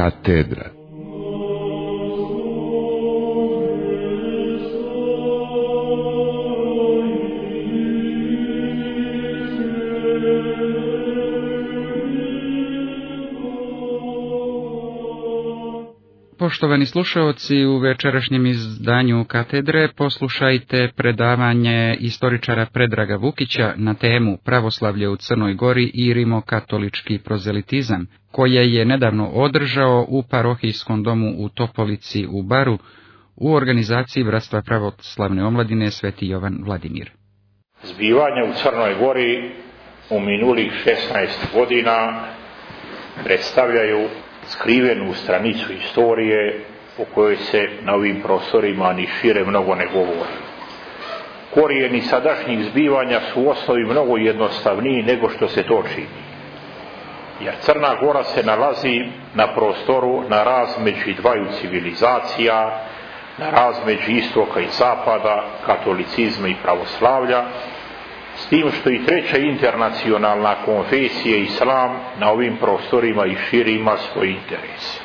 Katedra. Poštovani slušaoci, u večerašnjem izdanju Katedre poslušajte predavanje istoričara Predraga Vukića na temu Pravoslavlje u Crnoj Gori i rimokatolički prozelitizam, koje je nedavno održao u parohijskom domu u Topolici u Baru u organizaciji Bratstva pravoslavne omladine Sveti Jovan Vladimir. Zbivanja u Crnoj Gori u minulih 16 godina predstavljaju skrivenu stranicu istorije o kojoj se na ovim prostorima ni šire mnogo ne govori. Korijeni sadašnjih zbivanja su u osnovi mnogo jednostavniji nego što se to čini. Jer Crna Gora se nalazi na prostoru na razmeđi dvaju civilizacija, na razmeđi istoka i zapada, katolicizma i pravoslavlja, s tim što i treća internacionalna konfesija islam na ovim prostorima i širi ima svoj interes.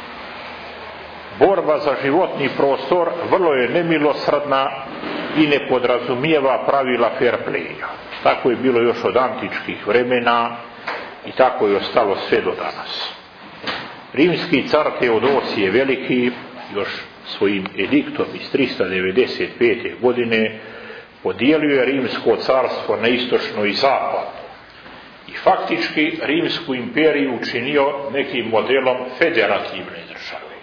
Borba za životni prostor vrlo je nemilosrdna i ne podrazumijeva pravila fair playa. Tako je bilo još od antičkih vremena i tako je ostalo sve do danas. Rimski car Teodosije Veliki još svojim ediktom iz 395. godine podijelio je Rimsko carstvo na istočno i zapadno i faktički Rimsku imperiju učinio nekim modelom federativne države.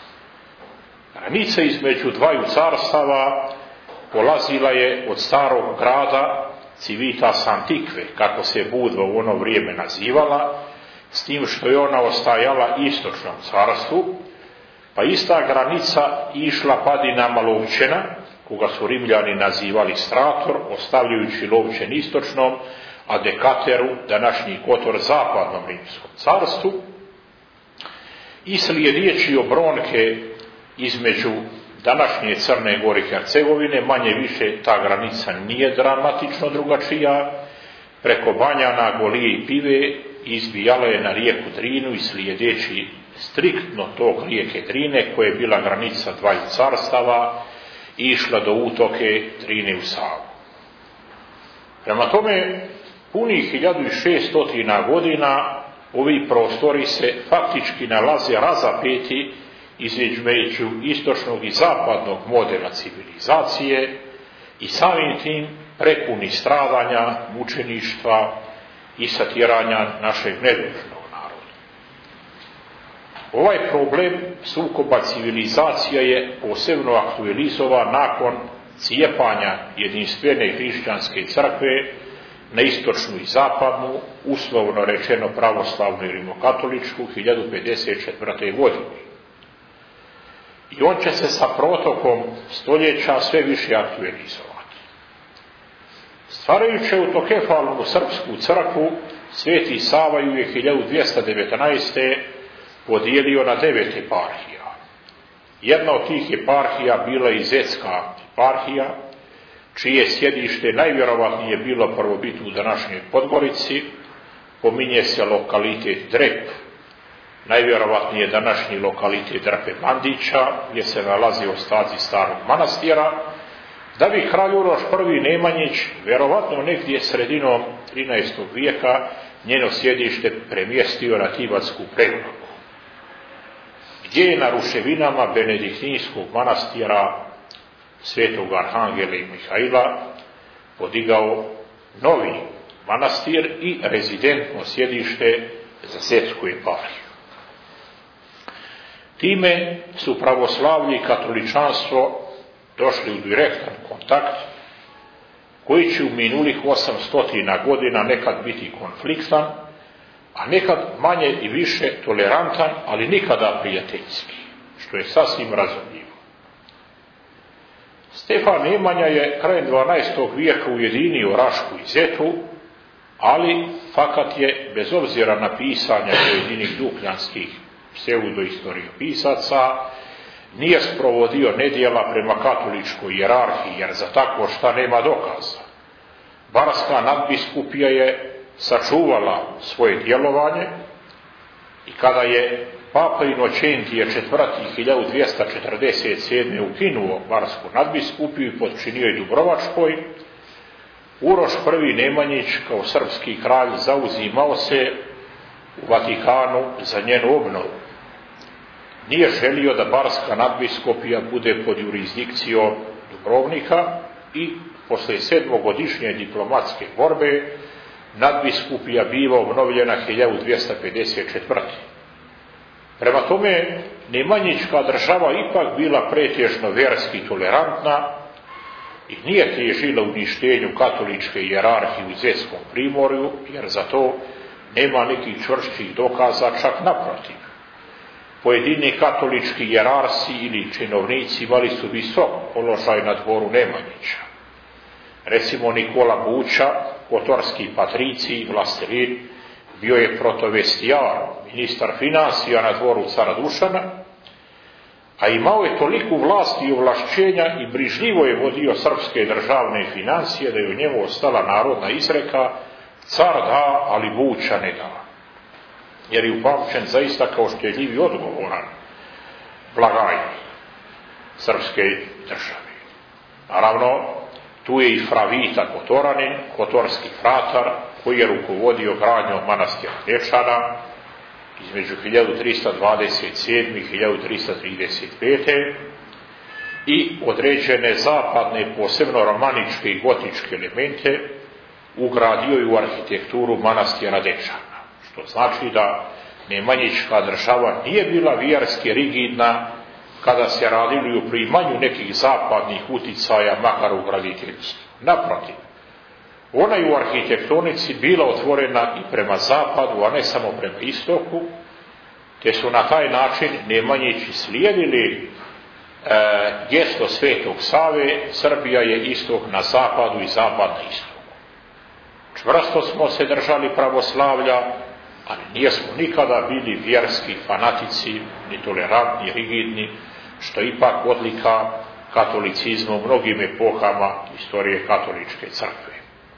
Granica između dvaju carstava polazila je od starog grada Civitas Antiqve, kako se Budva u ono vrijeme nazivala, s tim što je ona ostajala istočnom carstvu, pa ista granica išla padinama Lovćena, koga su Rimljani nazivali Strator, ostavljajući Lovćen istočnom, a Dekateru, današnji Kotor, zapadnom rimskom carstvu, i slijedeći obronke između današnje Crne Gore i Hercegovine, manje više ta granica nije dramatično drugačija, preko Banjana, Golije i Pive izbijala je na rijeku Drinu i slijedeći striktno tog rijeke Drine, koja je bila granica dvaju carstava, išla do utoke Drine u Savu. Prema tome, punih 1600 godina ovi prostori se faktički nalaze razapeti između istočnog i zapadnog modela civilizacije i samim tim prepuni stradanja, mučeništva i satjeranja našeg nedužnog naroda. Ovaj problem sukoba civilizacija je posebno aktualizovan nakon cijepanja jedinstvene hrišćanske crkve na istočnu i zapadnu, uslovno rečeno pravoslavnu i rimokatoličku, 1054. godine. I on će se sa protokom stoljeća sve više aktualizovati. Stvarajući autokefalnu srpsku crkvu, Sveti Sava ju je 1219. podijelio na 9 eparhija. Jedna od tih eparhija bila i Zetska eparhija, čije sjedište najvjerovatnije bilo prvobit u današnjoj Podgorici, pominje se lokalitet Drep, najvjerovatnije današnji lokalitet Drpe Bandića, gdje se nalazi ostaci starog manastira, da bi kralj Uroš I Nemanjić, vjerovatno negdje sredinom 13. vijeka, njeno sjedište premjestio na Tibatsku Prevlaku, gdje je na ruševinama benediktinskog manastira Svetog Arhangela i Mihaila podigao novi manastir i rezidentno sjedište za Zetsku eparhiju. Time su pravoslavlje i katoličanstvo došli u direktan kontakt, koji će u minulih 800 godina nekad biti konfliktan, a nekad manje i više tolerantan, ali nikada prijateljski, što je sasvim razumljivo. Stefan Nemanja je krajem 12. vijeka ujedinio Rašku i Zetu, ali fakat je, bez obzira na pisanja pojedinih dukljanskih pseudoistoriopisaca, nije sprovodio nedjela prema katoličkoj hijerarhiji, jer za takvo šta nema dokaza. Barska nadbiskupija je sačuvala svoje djelovanje i kada je Papa Inocentije IV. 1247. ukinuo barsku nadbiskupiju i podčinio je Dubrovačkoj, Uroš I. Nemanjić kao srpski kralj zauzimao se u Vatikanu za njenu obnovu. Nije želio da barska nadbiskupija bude pod jurisdikcijom Dubrovnika i posle 7-godišnje diplomatske borbe nadbiskupija biva obnovljena 1254. Prema tome, Nemanjićka država ipak bila pretežno vjerski tolerantna i nije težila uništenju katoličke hijerarhije u Zetskom primorju, jer za to nema nekih čvršćih dokaza, čak naprotiv. Pojedini katolički hijerarsi ili činovnici imali su visok položaj na dvoru Nemanjića. Recimo Nikola Buća, kotorski patricij, vlastelin, bio je protovestijar, ministar financija na dvoru cara Dušana, a imao je toliku vlast i ovlašćenja i brižljivo je vodio srpske državne financije da je u njemu ostala narodna izreka: car da, ali Buća ne da. Jer je upamćen zaista kao štedljiv i odgovoran blagajnik srpske države. Naravno, tu je i fra Vita Kotoranin, kotorski fratar, koji je rukovodio gradnjom manastira Dečana između 1327. i 1335. i određene zapadne, posebno romaničke i gotičke elemente ugradio je u arhitekturu manastira Dečana. Što znači da Nemanjićka država nije bila vjerski rigidna kada se radili u primanju nekih zapadnih uticaja, makar u graditeljstvu. Naprotiv, ona je u arhitektonici bila otvorena i prema zapadu, a ne samo prema istoku, te su na taj način Nemanjići slijedili gesto Svetog Save: Srbija je istok na zapadu i zapad na istoku. Čvrsto smo se držali pravoslavlja, ali nijesmo nikada bili vjerski fanatici, ni tolerantni, rigidni, što je ipak odlika katolicizma u mnogim epohama istorije katoličke crkve.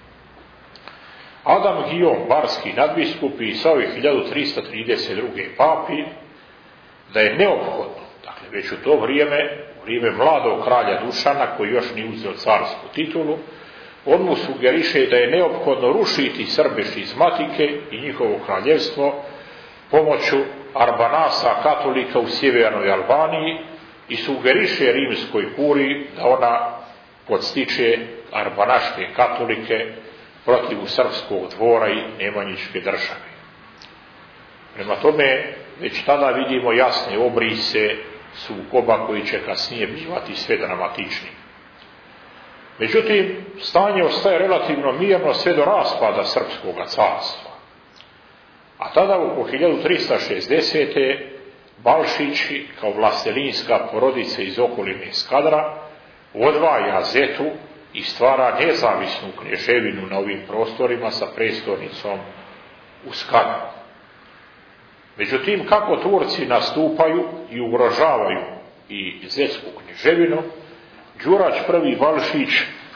Adam Guillaume, barski nadbiskup, pisao je 1332. papi da je neophodno, dakle već u to vrijeme, u vrijeme mladog kralja Dušana, koji još nije uzeo carsku titulu, on mu sugeriše da je neophodno rušiti Srbe šizmatike i njihovo kraljevstvo pomoću Arbanasa, katolika u sjevernoj Albaniji, i sugeriše rimskoj kuriji da ona podstiče arbanaške katolike protiv srpskog dvora i Nemanjićke države. Prema tome, već tada vidimo jasne obrise sukoba koji će kasnije bivati sve dramatičniji. Međutim, stanje ostaje relativno mirno sve do raspada Srpskog carstva. A tada oko 1360. Balšić, kao vlastelinska porodica iz okoline Skadra, odvaja Zetu i stvara nezavisnu knježevinu na ovim prostorima sa prestolnicom u Skadru. Međutim, kako Turci nastupaju i ugrožavaju i zetsku knježevinu, Đurađ I. Balšić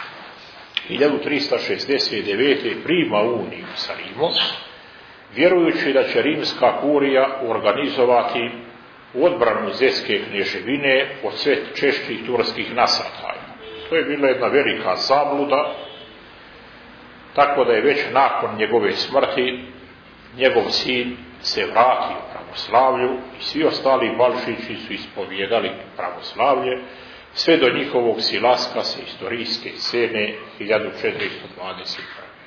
1369. prima uniju sa Rimom, vjerujući da će rimska kurija organizovati odbranu zetske knježevine od sve češćih turskih nasrtaja. To je bila jedna velika zabluda, tako da je već nakon njegove smrti njegov sin se vratio pravoslavlju i svi ostali Balšići su ispovijedali pravoslavlje sve do njihovog silaska sa istorijske scene 1421.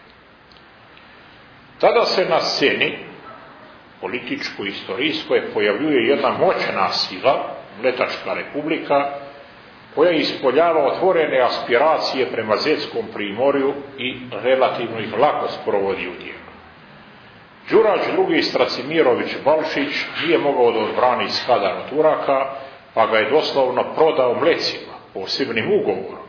Tada se na sceni političko-istorijskoj pojavljuje jedna moćna sila, Mletačka republika, koja ispoljava otvorene aspiracije prema Zetskom primorju i relativno ih lako sprovodi u djelo. Đurađ II. Stracimirović Balšić nije mogao da odbrani Skadar od Turaka, pa ga je doslovno prodao Mlecima posebnim ugovorom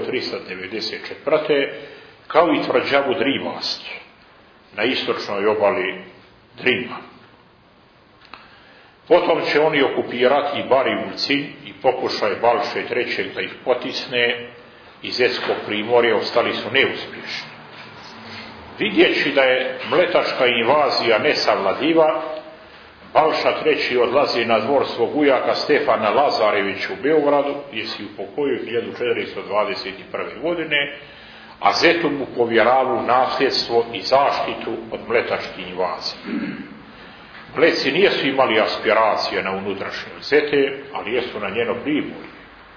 1394. kao i tvrđavu Drimast na istočnoj obali Drima. Potom će oni okupirati Barivuljci i pokušaj Balše III. Da ih potisne iz Zetskog primorja ostali su neuspješni. Vidjeći da je mletačka invazija nesavladiva, Balša III. Odlazi na dvor svog ujaka Stefana Lazarevića u Beogradu, gdje se upokojio 1421. godine, a zetu mu povjeravu nasljedstvo i zaštitu od mletačkih invazija. Mleci nijesu imali aspiracije na unutrašnje zete, ali jesu na njeno primorje.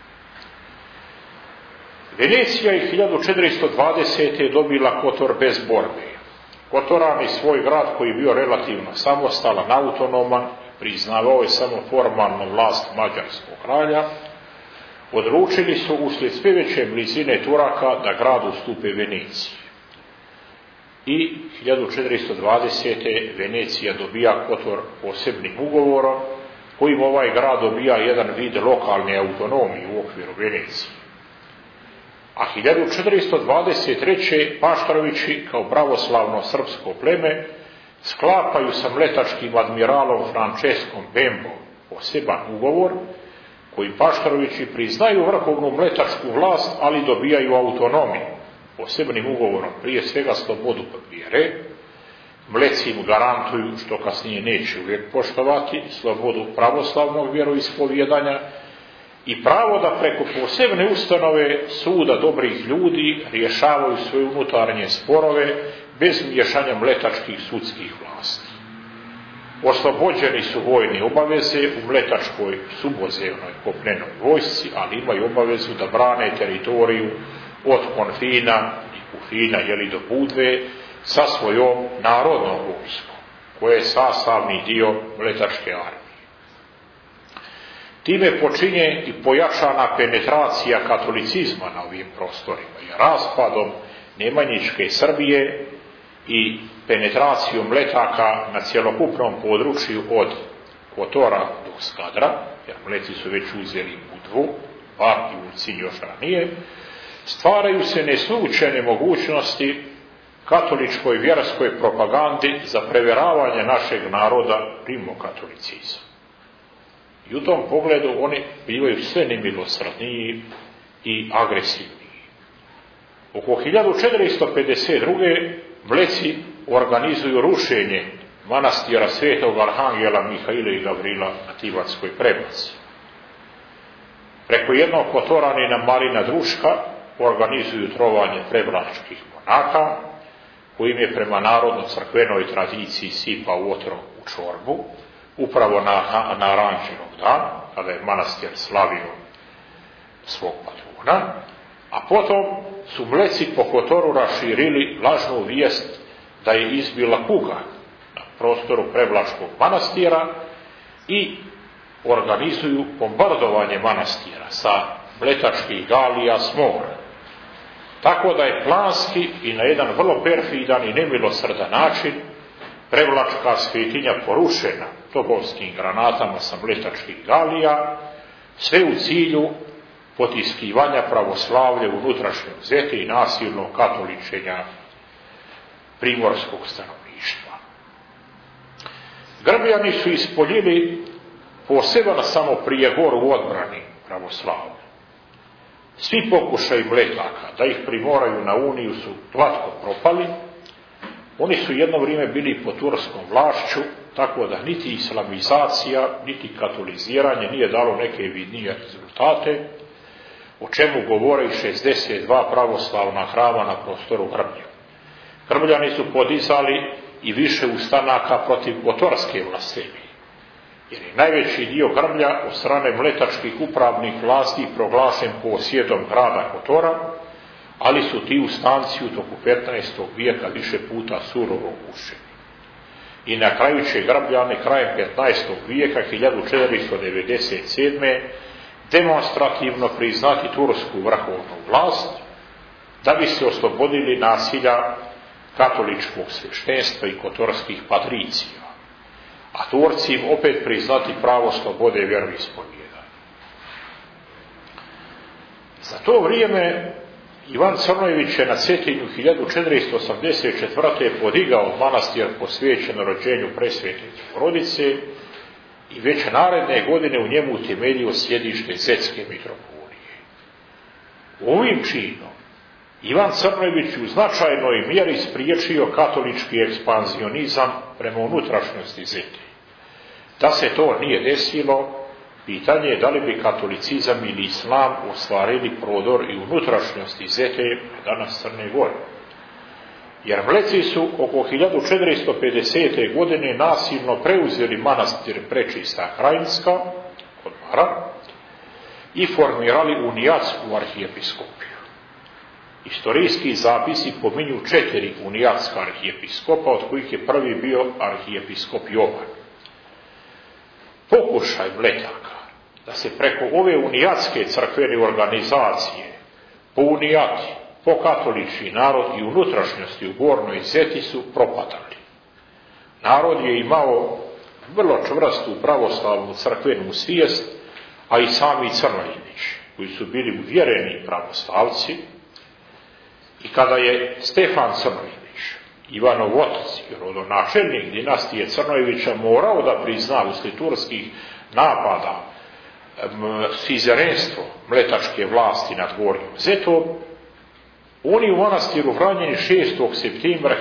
Venecija je 1420. dobila Kotor bez borbe. Kotorani svoj grad, koji je bio relativno samostalan, autonoman, priznavao je samo formalnu vlast mađarskog kralja, odlučili su uslijed sve veće blizine Turaka da grad ustupe Veneciji. I 1420. Venecija dobija Kotor posebnim ugovorom, kojim ovaj grad dobija jedan vid lokalne autonomije u okviru Venecije. A 1423. Paštrovići kao pravoslavno srpsko pleme sklapaju sa mletačkim admiralom Franceskom Bembom poseban ugovor, koji Paštrovići priznaju vrhovnu mletačku vlast, ali dobijaju autonomiju. Posebnim ugovorom prije svega slobodu vjere, mleci im garantuju, što kasnije neće uvijek poštovati, slobodu pravoslavnog vjeroispovjedanja i pravo da preko posebne ustanove suda dobrih ljudi rješavaju svoje unutarnje sporove bez miješanja mletačkih sudskih vlasti. Oslobođeni su vojne obaveze u mletačkoj subozemnoj kopnenoj vojsci, ali imaju obavezu da brane teritoriju od Konfina i Kufina, do Budve, sa svojom narodnom vojskom, koja je sastavni dio mletačke armije. Time počinje i pojačana penetracija katolicizma na ovim prostorima, jer raspadom Nemanjičke Srbije i penetracijom mletaka na cjelokupnom području od Kotora do Skadra, jer mleci su već uzeli Budvu, bar i Ulcinj još ranije, stvaraju se neslučajne mogućnosti katoličkoj vjerskoj propagandi za preveravanje našeg naroda rimokatolicizam. I u tom pogledu oni bivaju sve nemilosrdniji i agresivniji. Oko 1452. mleci organizuju rušenje manastira Svetog Arhangela Mihaila i Gavrila na Tivatskoj Prebaci. Preko jednog Kotoranina Marina Druška organizuju trovanje prevlačkih monaka, kojim je prema narodno-crkvenoj tradiciji sipao otrov u čorbu, upravo na Aranđelov dan, kada je manastir slavio svog patrona, a potom su mleci po Kotoru raširili lažnu vijest da je izbila kuga na prostoru Prevlačkog manastira i organizuju bombardovanje manastira sa mletačkih galija s mora. Tako da je planski i na jedan vrlo perfidan i nemilosrdan način Prevlačka svetinja porušena topovskim granatama sa mletačkih galija, sve u cilju potiskivanja pravoslavlja u unutrašnjem zete i nasilnog katoličenja primorskog stanovništva. Grbljani su ispoljili poseban samoprijegor u odbrani pravoslavlja. Svi pokušaji mletaka da ih primoraju na uniju su glatko propali. Oni su jedno vrijeme bili pod turskom vlašću, tako da niti islamizacija, niti katoliziranje nije dalo neke vidnije rezultate, o čemu govore i 62 pravoslavna hrama na prostoru Grblja. Grbljani su podizali i više ustanaka protiv kotorske vlasemi, jer je najveći dio Grblja od strane mletačkih upravnih vlasti proglašen posjedom grada Kotora, ali su ti ustanci u toku 15. vijeka više puta surovo ugušeni. I na kraju će Grbljani krajem 15. vijeka 1497. demonstrativno priznati tursku vrhovnu vlast, da bi se oslobodili nasilja katoličkog sveštenstva i kotorskih patricija, a Turci im opet priznati pravo slobode vjeroispovjedanja. Za to vrijeme Ivan Crnojević je na Cetinju 1484. podigao manastir posvećen rođenju Presvete Bogorodice i već naredne godine u njemu utemeljio sjedište Zetske mitropolije. Ovim činom Ivan Crnojević u značajnoj mjeri spriječio katolički ekspanzionizam prema unutrašnjosti Zete, Da se to nije desilo, pitanje je da li bi katolicizam ili islam ostvarili prodor i unutrašnjosti Zete, danas Crne Gore. Jer Mleci su oko 1450. godine nasilno preuzeli manastir Prečista Krajinska kod Bara i formirali unijatsku arhijepiskopiju. Istorijski zapisi pominju 4 unijatska arhijepiskopa, od kojih je prvi bio arhijepiskop Jovan. Pokušaj Mletaka da se preko ove unijatske crkvene organizacije pounijati, pokatoliči narod i unutrašnjosti u Gornjoj Zeti su propadali. Narod je imao vrlo čvrstu pravoslavnu crkvenu svijest, a i sami Crnojevići, koji su bili uvjereni pravoslavci, i kada je Stefan Crnojević, Ivanov otac i rodonačelnik dinastije Crnojevića, morao da prizna uslijed turskih napada sizerenstvo mletačke vlasti nad Gornjom Zetom, oni u manastiru Vranjeni 6. septembra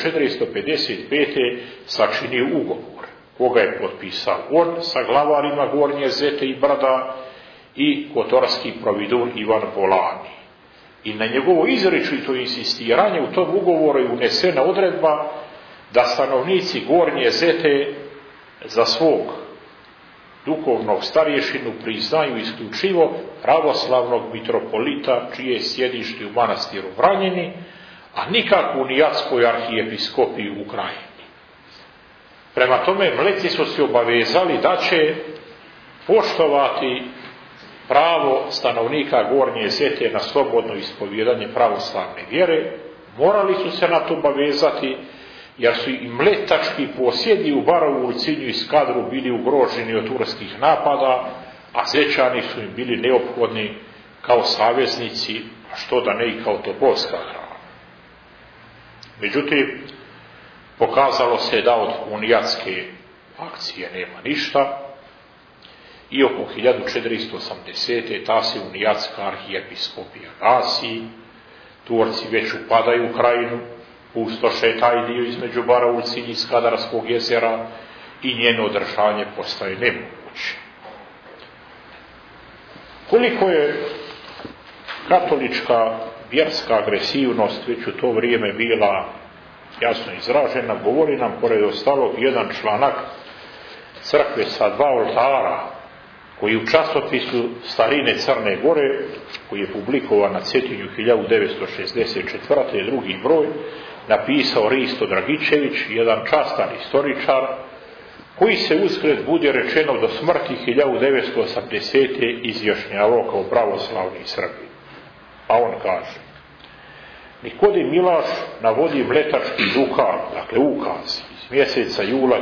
1455. sačinio ugovor, koga je potpisao on sa glavarima Gornje Zete i Brda i kotorski providun Ivan Polani. I na njegovo izričito insistiranje u tom ugovoru je unesena odredba da stanovnici Gornje Zete za svog duhovnog starješinu priznaju isključivo pravoslavnog mitropolita, čije je sjedište u manastiru Vranjeni, a nikako unijatskoj arhijepiskopiji u Krajini. Prema tome, Mleci su se obavezali da će poštovati pravo stanovnika Gornje Zete na slobodno ispovjedanje pravoslavne vjere. Morali su se na to obavezati, jer su i mletački posjedi u Barovu, Ulcinju i Skadru bili ugroženi od turskih napada, a Zećani su im bili neophodni kao saveznici, a što da ne i kao topovska hrana. Međutim, pokazalo se da od unijatske akcije nema ništa i oko 1480. ta se unijatska arhijepiskopija gasi, Turci već upadaju u Krajinu, pustoše taj dio između Bara, Ulcinja i Skadarskog jezera i njeno održanje postaje nemoguće. Koliko je katolička vjerska agresivnost već u to vrijeme bila jasno izražena, govori nam pored ostalog jedan članak crkve sa 2 oltara, koji u časopisu Starine Crne Gore, koji je publikovan na Cetinju 1964. drugi broj, napisao Risto Dragičević, jedan častan istoričar, koji se uzgled budi rečeno do smrti 1980. izjašnjavao kao pravoslavni Srbi. A on kaže: Nikodim Milaš navodi mletački dukat, dakle ukaz, iz mjeseca jula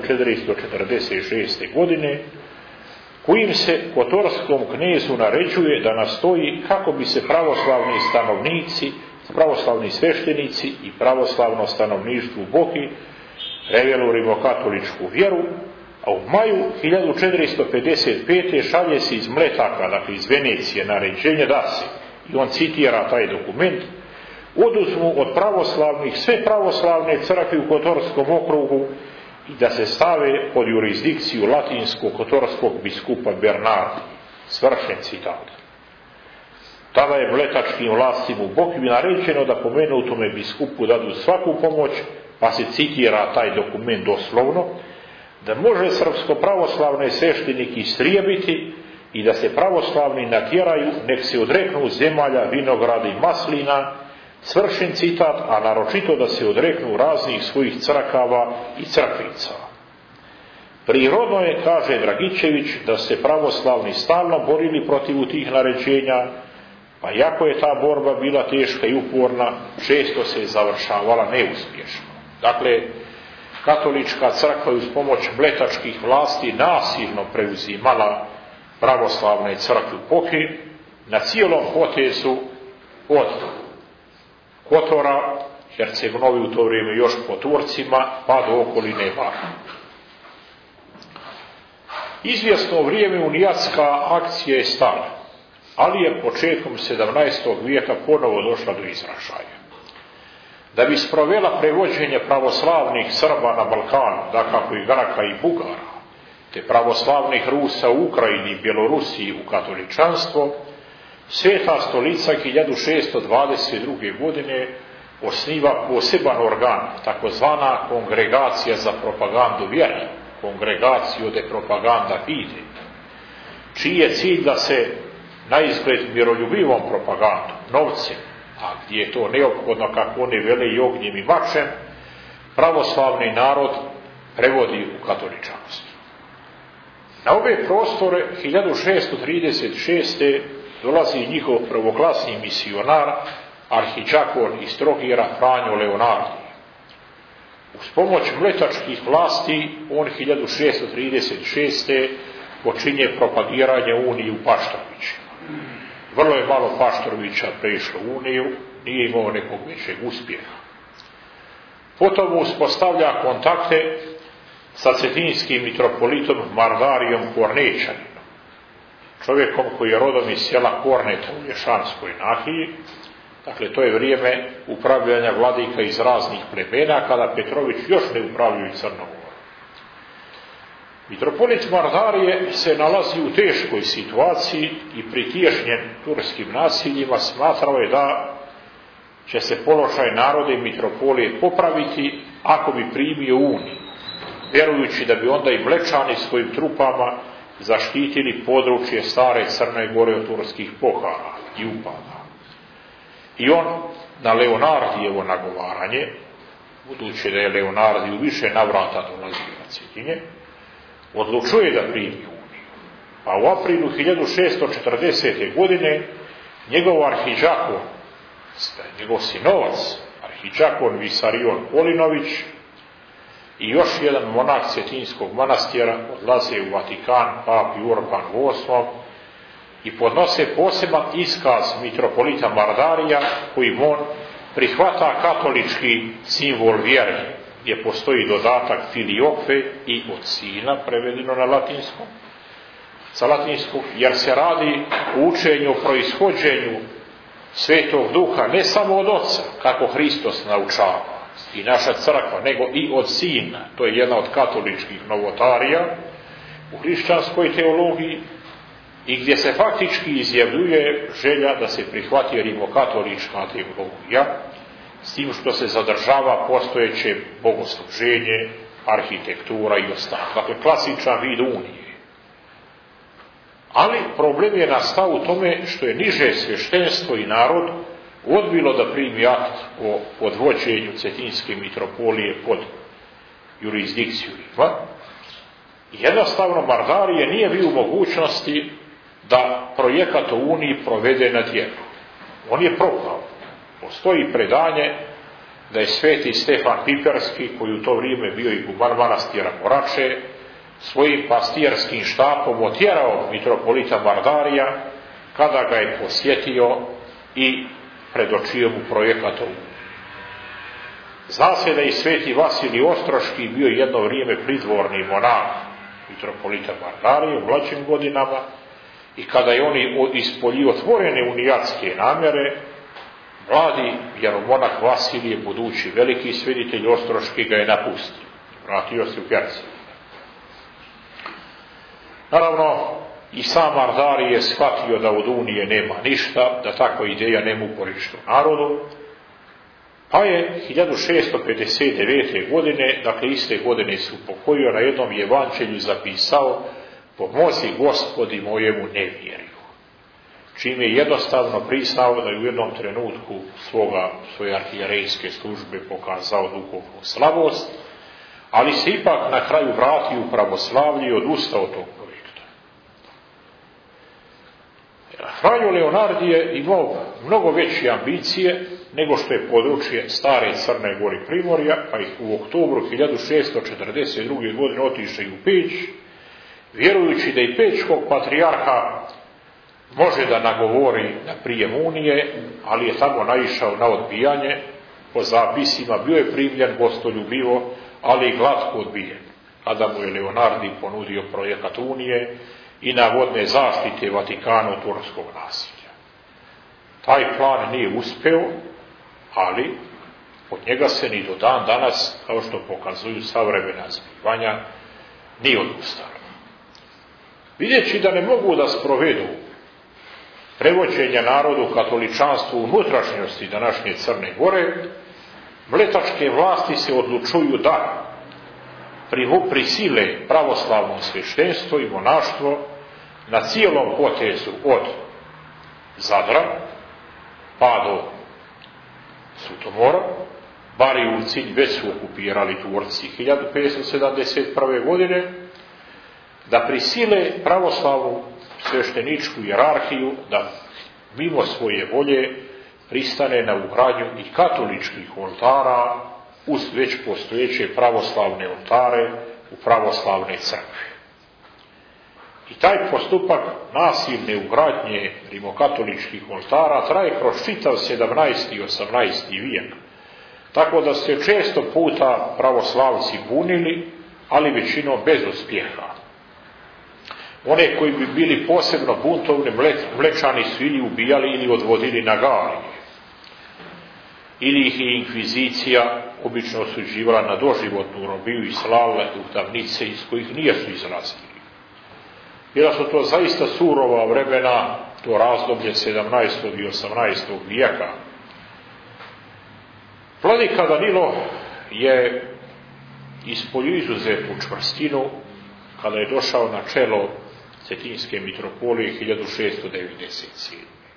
1446. godine, kojim se kotorskom knezu naređuje da nastoji kako bi se pravoslavni stanovnici, pravoslavni sveštenici i pravoslavno stanovništvo u Boki prevelo u rimokatoličku vjeru, a u maju 1455. šalje se iz Mletaka, dakle iz Venecije, naređenje da se, i on citira taj dokument, oduzmu od pravoslavnih sve pravoslavne crkve u Kotorskom okrugu i da se stave pod jurisdikciju latinskog kotorskog biskupa Bernardi. Svršen citat. Tada je mletačkim vlastima u Boki naređeno da pomenutome biskupu dadu svaku pomoć, pa se citira taj dokument doslovno, da može srpsko-pravoslavne sveštenike istrijebiti i da se pravoslavni natjeraju nek se odreknu zemalja, vinograda i maslina, svršen citat, a naročito da se odreknu raznih svojih crkava i crkvica. Prirodno je, kaže Dragičević, da se pravoslavni stalno borili protiv tih naređenja, pa iako je ta borba bila teška i uporna, često se završavala neuspješno. Dakle, katolička crkva uz pomoć mletačkih vlasti nasilno preuzimala pravoslavne crkve u Boki na cijelom potezu od Kotora, Herceg-Novi u to vrijeme još po Turcima, pa do okoline Bara. Izvjesno vrijeme unijatska akcija je stala, ali je početkom 17. vijeka ponovo došla do izražaja. Da bi sprovela prevođenje pravoslavnih Srba na Balkanu, dakako i Graka i Bugara, te pravoslavnih Rusa u Ukrajini i Bjelorusiji u katoličanstvo, Sveta stolica 1622. godine osniva poseban organ, takozvana Kongregacija za propagandu vjere, Kongregacio de propaganda fide, čiji je cilj da se na izgled miroljubivom propagandom, novcem, a gdje je to neophodno, kako oni vele, i ognjem i mačem, pravoslavni narod prevodi u katoličanstvo. Na ove prostore 1636. dolazi njihov prvoklasni misionar, arhidžakon iz Trogira Franjo Leonardi. Uz pomoć mletačkih vlasti on 1636. počinje propagiranje Unije u Paštorovićima. Vrlo je malo Paštorovića prešlo u Uniju, nije imao nekog većeg uspjeha. Potom uspostavlja kontakte sa cetinskim mitropolitom Mardarijom Kornečaninom, čovjekom koji je rodom iz sela Korneta u Lješanskoj nahiji. Dakle, to je vrijeme upravljanja vladika iz raznih plemena, kada Petrović još ne upravljaju Crnogorom. Mitropolit Mardarije se nalazi u teškoj situaciji i pritješnjen turskim nasiljima smatrao je da će se položaj naroda i mitropolije popraviti ako bi primio Uniju, vjerujući da bi onda i Mlečani svojim trupama zaštitili područje stare Crne Gore od turskih pohara i upada. I on na Leonardijevo nagovaranje, budući da je Leonardi u više navrata dolazio na Cetinje, odlučuje da primi Uniju. A u aprilu 1640. godine njegov arhidžakon, njegov sinovac, arhidžakon Visarion Polinović i još jedan monah Cetinskog manastira odlaze u Vatikan papi Urban VIII i podnose poseban iskaz mitropolita Mardarija, koji on prihvata katolički simbol vjere, gdje postoji dodatak filioque i od sina, prevedeno na latinskom, sa latinskog, jer se radi o učenju o proishođenju Svetog Duha, ne samo od Oca, kako Hristos naučava i naša crkva, nego i od Sina. To je jedna od katoličkih novotarija u hrišćanskoj teologiji, i gdje se faktički izjavljuje želja da se prihvati rimokatolička teologija, s tim što se zadržava postojeće bogosluženje, arhitektura i ostalo. Dakle, klasičan vid Unije. Ali problem je nastao u tome što je niže svještenstvo i narod odbilo da primi akt o podvođenju Cetinske mitropolije pod jurisdikciju Rima. Jednostavno Mardarije nije bio u mogućnosti da projekat o Uniji provede na djelu. On je propao. Postoji predanje da je sveti Stefan Piperski, koji u to vrijeme bio i guman manastira Morače, svojim pastijerskim štapom otjerao mitropolita Mardarija kada ga je posjetio i predočio mu projekat o Uniji. Zna se da je i sveti Vasilij Ostroški bio jedno vrijeme pridvorni monah mitropolita Mardarije u mlađim godinama, i kada je on ispoljio otvorene unijatske namjere, mladi vjeromonah Vasilije, budući veliki sveditelj Ostroški, ga je napustio. Vratio se u Hercegovinu. Naravno, i sam Mardarije je shvatio da od Unije nema ništa, da takva ideja nema uporište u narodu, pa je 1659. godine, dakle iste godine se upokojio, na jednom evanđelju zapisao: pomozi Gospodi mojemu nevjerju, čime je jednostavno priznao da je u jednom trenutku svoje arhijerejske službe pokazao duhovnu slabost, ali se ipak na kraju vratio u pravoslavlje i odustao od tog projekta. Franjo Leonardi je imao mnogo veće ambicije nego što je područje stare Crne Gore i Primorja, pa ih u oktobru 1642. godine otišao i u Peć, vjerujući da i pečkog patrijarha može da nagovori na prijem Unije, ali je tamo naišao na odbijanje. Po zapisima bio je primljen gostoljubivo, ali i glatko odbijen, kada mu je Leonardi ponudio projekat Unije i navodne zaštite Vatikana od turskog nasilja. Taj plan nije uspeo, ali od njega se ni do dan danas, kao što pokazuju savremena zbivanja, nije odustalo. Videći da ne mogu da sprovedu prevođenja narodu katoličanstvu u unutrašnjosti današnje Crne Gore, mletačke vlasti se odlučuju da prisile pravoslavno sveštenstvo i monaštvo na cijelom potezu od Zadra pa do Sutomora, Barijuci već su okupirali Turci 1571. godine, da prisile pravoslavnu svešteničku hijerarhiju da mimo svoje volje pristane na ugradnju i katoličkih oltara uz već postojeće pravoslavne oltare u pravoslavne crkve. I taj postupak nasilne ugradnje rimokatoličkih oltara traje kroz čitav 17. i 18. vijek, tako da se često puta pravoslavci bunili, ali većinom bez uspjeha. One koji bi bili posebno buntovni Mlečani su ili ubijali ili odvodili na Galije. Ili ih je inkvizicija obično osuđivala na doživotnu robiju i slale u tamnice iz kojih nijesu izlazili. Bila su to zaista surova vremena, to razdoblje 17. i 18. vijeka. Vladika Danilo je ispoljio izuzetnu čvrstinu kada je došao na čelo Cetinske mitropolije 1697.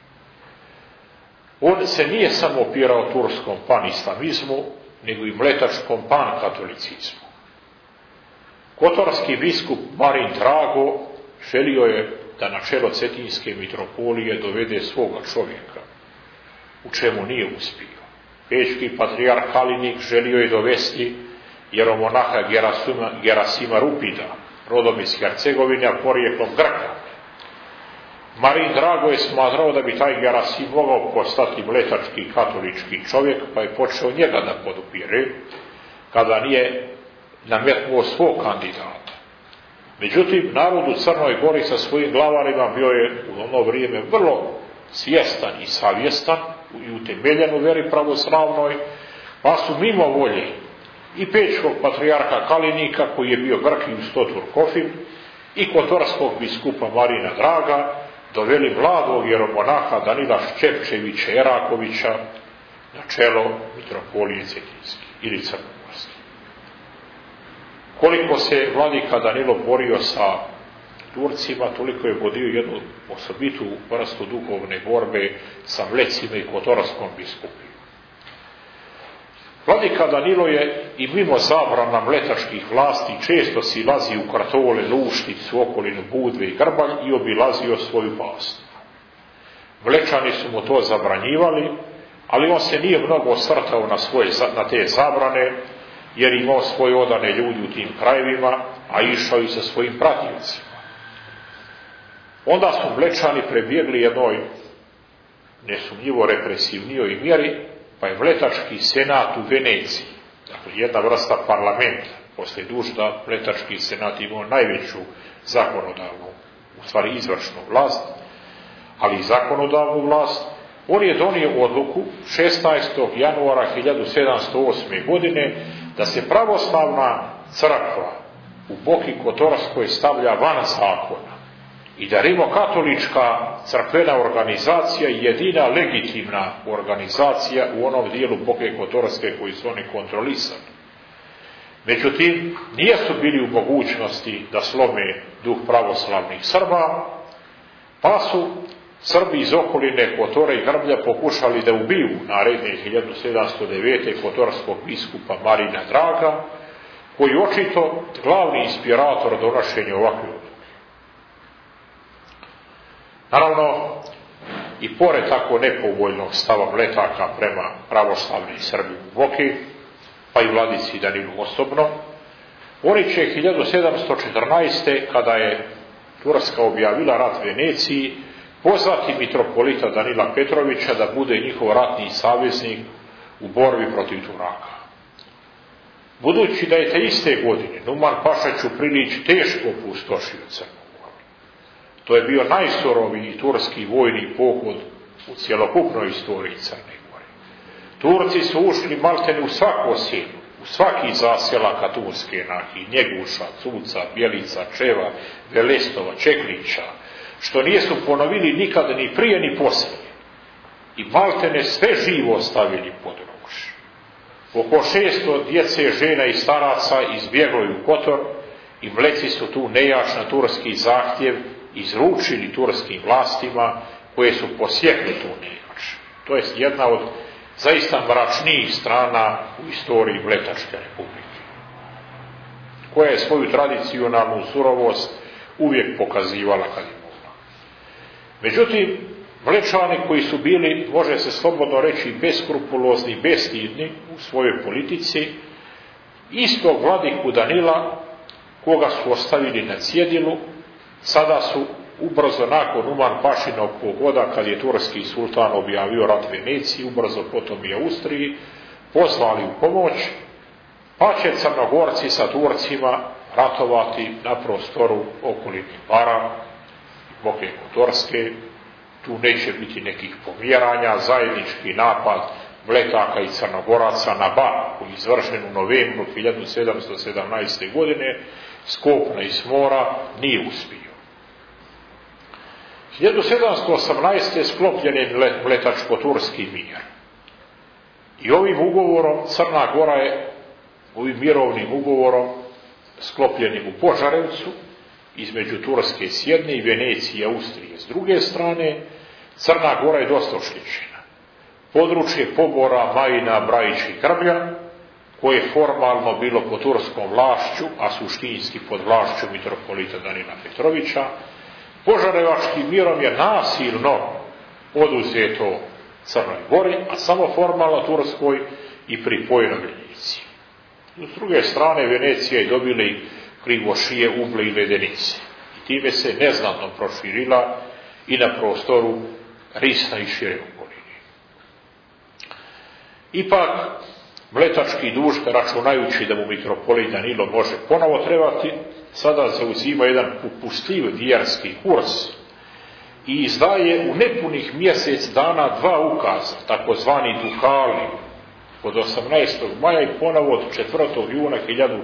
On se nije samo opirao turskom panislamizmu, nego i mletačkom pankatolicizmu. Kotorski biskup Marin Drago želio je da na čelo Cetinske mitropolije dovede svoga čovjeka, u čemu nije uspio. Pečki patrijarh Kalinik želio je dovesti jeromonaha Gerasima Rupida, rodom iz Hercegovine, a porijeklom Grka. Marin Drago je smatrao da bi taj Gerasim mogao postati mletački katolički čovjek, pa je počeo njega da podupire, kada nije nametnuo svog kandidata. Međutim, narod u Crnoj Gori sa svojim glavarima bio je u ono vrijeme vrlo svjestan i savjestan i utemeljen u veri pravoslavnoj, pa su mimo volje i pečkog patrijarha Kalinika, koji je bio Grk i Stotur Kofin, i kotorskog biskupa Marina Draga, doveli mladog jeromonaha Danila Šćepčevića Erakovića na čelo mitropolije Cetinske ili Crnogorske. Koliko se vladika Danilo borio sa Turcima, toliko je vodio jednu osobitu vrstu duhovne borbe sa Mlecima i kotorskom biskupima. Vladika Danilo je i mimo zabrana mletačkih vlasti često silazio u Kartole, Lušticu, okolinu Budve i Grbalj i obilazio svoju past. Mlečani su mu to zabranjivali, ali on se nije mnogo osvrtao na te zabrane, jer imao svoje odane ljudi u tim krajevima, a išao i sa svojim pratioцima. Onda su Mlečani prebjegli jednoj nesumnjivo represivnijoj mjeri, pa je mletački senat u Veneciji, dakle jedna vrsta parlamenta, poslije Dužda mletački senat imao najveću zakonodavnu, u stvari izvršnu vlast, ali i zakonodavnu vlast. On je donio odluku 16. januara 1708. godine da se pravoslavna crkva u Boki Kotorskoj stavlja van zakona i da rimokatolička crkvena organizacija je jedina legitimna organizacija u onom dijelu Boke Kotorske koji su oni kontrolisali. Međutim, nijesu bili u mogućnosti da slome duh pravoslavnih Srba, pa su Srbi iz okoline Kotore i Grblja pokušali da ubiju naredne 1709. kotorskog biskupa Marina Draga, koji je očito glavni inspirator donošenja ovakve odluke. Naravno, i pored tako nepovoljnog stava Mletaka prema pravoslavnim Srbi u Boki, pa i vladici Danilu osobno, oni će 1714. kada je Turska objavila rat Veneciji, pozvati mitropolita Danila Petrovića da bude njihov ratni saveznik u borbi protiv Turaka. Budući da je te iste godine Numan Paša Ćuprilić teško opustošio Crnu Goru, to je bio najsuroviji turski vojni pohod u cjelokupnoj istoriji Crne Gore. Turci su ušli maltene u svako selo, u u svaki zaselak Katunske nahije, Njeguša, Cuca, Bjelica, Čeva, Velestova, Čeklića, što nijesu ponovili nikada ni prije ni poslije. I maltene sve živo stavili pod ruž. Oko 600 djece, žena i staraca izbjeglo je u Kotor i Mleci su tu nejač na turski zahtjev izručili turskim vlastima koje su posjekli tu nejač. To je jedna od zaista mračnijih strana u istoriji Mletačke republike, koja je svoju tradicionalnu surovost uvijek pokazivala kad je mogla. Međutim, Mlečani koji su bili, može se slobodno reći, beskrupulozni i bestidni u svojoj politici, istog vladiku Danila, koga su ostavili na cjedilu, sada su ubrzo nakon Uman Pašinog pogoda, kad je turski sultan objavio rat Veneciji, ubrzo potom i Austriji, pozvali u pomoć, pa će Crnogorci sa Turcima ratovati na prostoru okolnih Bara, Boke Kotorske. Tu neće biti nekih pomjeranja, zajednički napad Mletaka i Crnogoraca na Bar, koji je izvršen u novembru 1717. godine, s kopna i s mora, nije uspio. 1718. sklopljen je Mletačko-turski mir. I ovim ugovorom Crna Gora je, ovim mirovnim ugovorom, sklopljenim u Požarevcu, između Turske s jedne i Venecije i Austrije s druge strane, Crna Gora je dosta oštećena. Područje Pobora, Majina, Brajić i Grblja, koje je formalno bilo pod turskom vlašću, a suštinski pod vlašću mitropolita Danila Petrovića, Požarevačkim mirom je nasilno oduzeto Crnoj Gori, a samo formalno Turskoj i pripojeno Veneciji. S druge strane, Venecija je dobili Krivošije, Uble i Ledenice. I time se neznatno proširila i na prostoru Risna i šire okoline. Ipak, Mletački duška, računajući da mu mitropolit Danilo može ponovo trebati, sada zauzima jedan popustljiv vjerski kurs i izdaje u nepunih mjesec dana 2 ukaza, takozvani dukali, od 18. maja i ponovo od 4. juna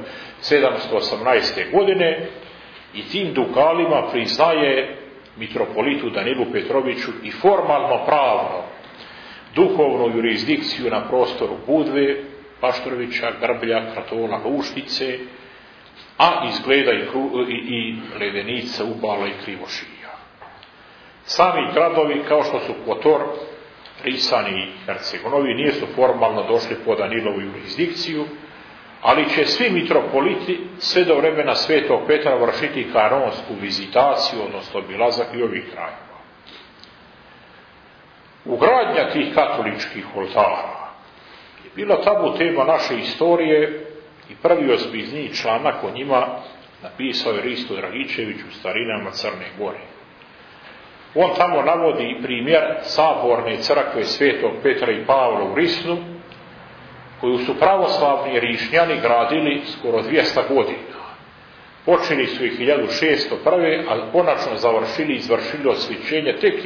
1718. godine, i tim dukalima priznaje mitropolitu Danilu Petroviću i formalno pravno duhovnu jurisdikciju na prostoru Budve, Paštrovića, Grblja, Kratola, Luštice, a izgleda i Ledenica, Ubala i Krivošija. Sami gradovi kao što su Kotor, Risani i Hercegonovi nisu formalno došli pod Danilovu jurisdikciju, ali će svi mitropoliti sve do vremena Svetog Petra vršiti kanonsku vizitaciju, odnosno obilazak i ovih krajeva. Ugradnja tih katoličkih oltara je bila tabu tema naše istorije i prvi ozbiljniji članak o njima napisao je Risto Dragičević u Starinama Crne Gore. On tamo navodi primjer saborne crkve Svetog Petra i Pavla u Risnu, koju su pravoslavni Rišnjani gradili skoro 200 godina. Počeli su ih 1601. a konačno završili i izvršili osvećenje tek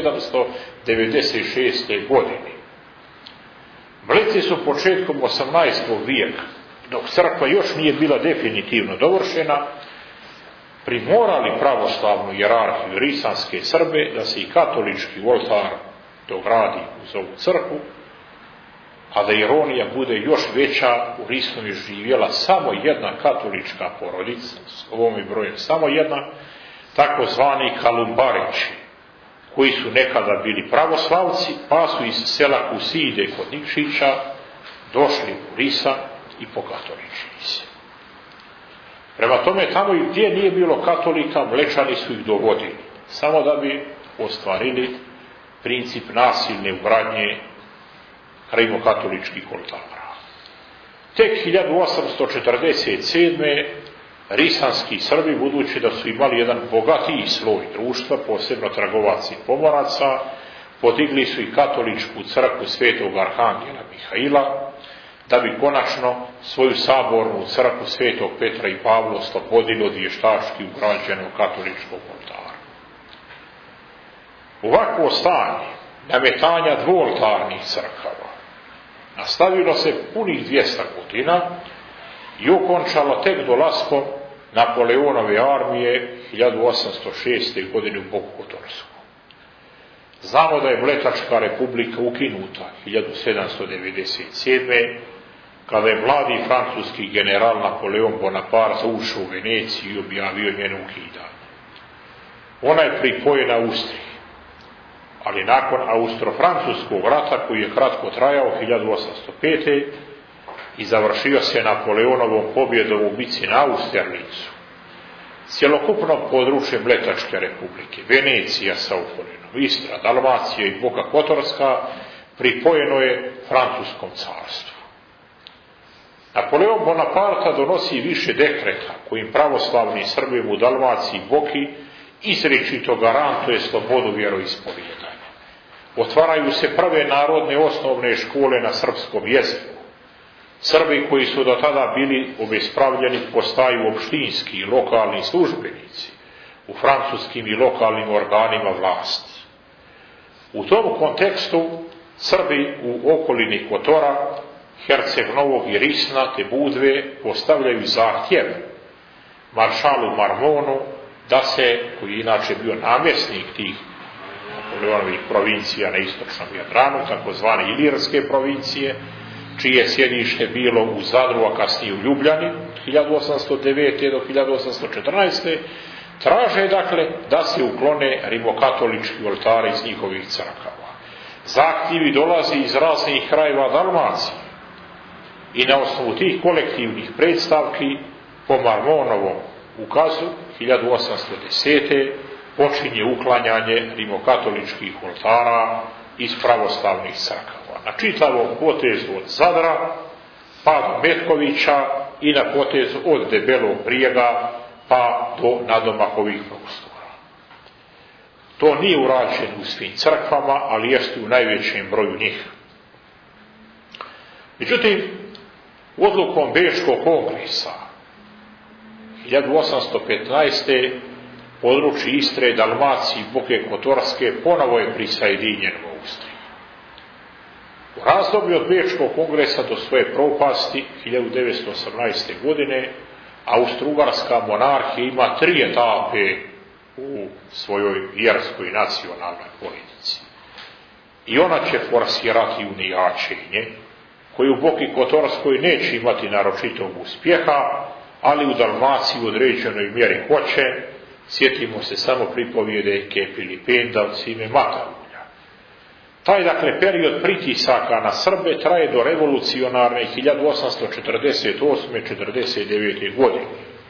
1796. godine. Mleci su početkom 18. vijeka, dok crkva još nije bila definitivno dovršena, primorali pravoslavnu hijerarhiju risanske Srbe da se i katolički oltar dogradi uz ovu crkvu, a da ironija bude još veća, u Risnu je živjela samo jedna katolička porodica, s ovome brojem samo jedna, takozvani Kalumbarići, koji su nekada bili pravoslavci, pa su iz sela Kuside kod Nikšića došli u Risan i pokatoličili se. Prema tome, tamo i gdje nije bilo katolika, Mlečani su ih dovodili, samo da bi ostvarili princip nasilne ugradnje rimokatoličkih oltara. Tek 1847. risanski Srbi, budući da su imali jedan bogatiji sloj društva, posebno trgovaca i pomoraca, podigli su i katoličku crkvu Svetog Arhangela Mihaila, da bi konačno svoju sabornu crkvu Svetog Petra i Pavla oslobodili od vještački ugrađenog katoličkog oltara. Ovakvo stanje nametanja dvooltarnih crkava nastavilo se punih 200 godina i okončalo tek dolaskom Napoleonove armije 1806. godine u Boku Kotorsku. Znamo da je Mletačka republika ukinuta 1797. kada je mladi francuski general Napoleon Bonaparte ušao u Veneciju i objavio njeno ukidanje. Ona je pripojena Austriji, ali nakon Austro-francuskog rata koji je kratko trajao 1805. i završio se Napoleonovom pobjedom u bici na Austerlicu, cjelokupno područje Mletačke republike, Venecija sa okolinom, Istra, Dalmacija i Boka Kotorska pripojeno je Francuskom carstvu. Napoleon Bonaparte donosi više dekreta kojim pravoslavni Srbima u Dalmaciji i Boki izričito garantuje slobodu vjeroispovijedanja. Otvaraju se prve narodne osnovne škole na srpskom jeziku. Srbi koji su do tada bili obespravljeni postaju opštinski i lokalni službenici u francuskim i lokalnim organima vlasti. U tom kontekstu Srbi u okolini Kotora, Herceg Novog i Risna te Budve postavljaju zahtjev maršalu Marmonu da se, koji je inače bio namjesnik tih Napoleonovih provincija na istočnom Jadranu, takozvane Ilirske provincije, čije sjedište bilo u Zadru, a kasnije u Ljubljani 1809. do 1814. traže dakle da se uklone rimokatolički oltari iz njihovih crkava. Zahtjevi dolazi iz raznih krajeva Dalmacije i na osnovu tih kolektivnih predstavki po Marmonovom ukazu 1810. počinje uklanjanje rimokatoličkih oltara iz pravoslavnih crkava. Na čitavom potezu od Zadra pa do Metkovića i na potezu od Debelog Brijega pa do nadomakovih prostora. To nije urađeno u svim crkvama, ali jeste u najvećem broju njih. Međutim, odlukom Bečkog kongresa 1815. područje Istre, Dalmacije i Boke Kotorske ponovo je prisajedinjeno u Austriji. U razdoblju od Bečkog kongresa do svoje propasti 1918. godine Austro-Ugarska monarhija ima 3 etape u svojoj vjerskoj i nacionalnoj politici. I ona će forsirati unijačenje, koje u Boki Kotorskoj neće imati naročitog uspjeha, ali u Dalmaciji u određenoj mjeri hoće. Sjetimo se samo pripovjedeke Filipenda od Sime Matavulja. Taj, dakle, period pritisaka na Srbe traje do revolucionarne 1848-49. godine.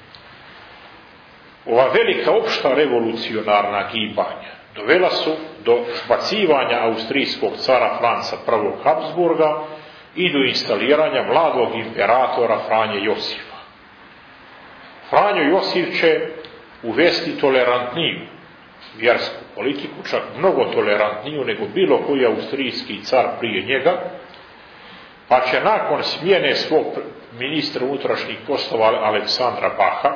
Ova velika opšta revolucionarna gibanja dovela su do zbacivanja austrijskog cara Franca I. Habsburga i do instaliranja mladog imperatora Franje Josifa. Franjo Josif će uvesti tolerantniju vjersku politiku, čak mnogo tolerantniju nego bilo koji austrijski car prije njega, pa će nakon smjene svog ministra unutrašnjih poslova Aleksandra Baha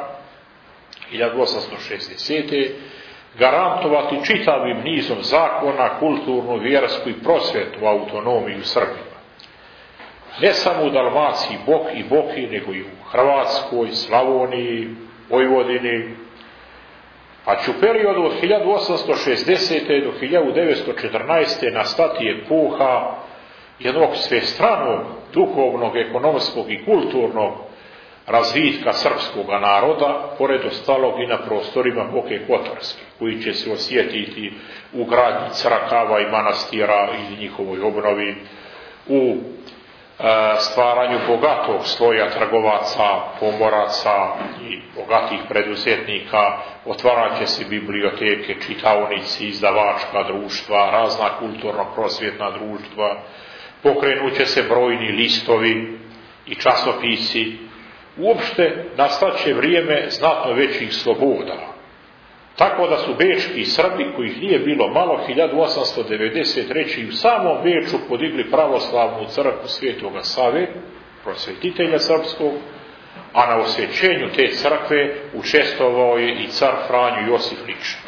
1860. garantovati čitavim nizom zakona kulturnu, vjersku i prosvjetnu autonomiju Srbima. Ne samo u Dalmaciji i Boki, nego i u Hrvatskoj, Slavoniji, Vojvodini, pa će u periodu od 1860. do 1914. nastati epoha jednog svestranog duhovnog, ekonomskog i kulturnog razvitka srpskog naroda, pored ostalog i na prostorima Boke Kotorske, koji će se osjetiti u gradnji crkava i manastira i njihovoj obnovi, u stvaranju bogatog sloja trgovaca, pomoraca i bogatih preduzetnika, otvarat će se biblioteke, čitaonici, izdavačka društva, razna kulturno-prosvjetna društva, pokrenut će se brojni listovi i časopisi. Uopšte nastaće vrijeme znatno većih sloboda. Tako da su bečki Srbi, kojih nije bilo malo, 1893. u samom Beču podigli pravoslavnu crkvu Svetoga Save, prosvetitelja srpskog, a na osvećenju te crkve učestvovao je i car Franjo Josif lično.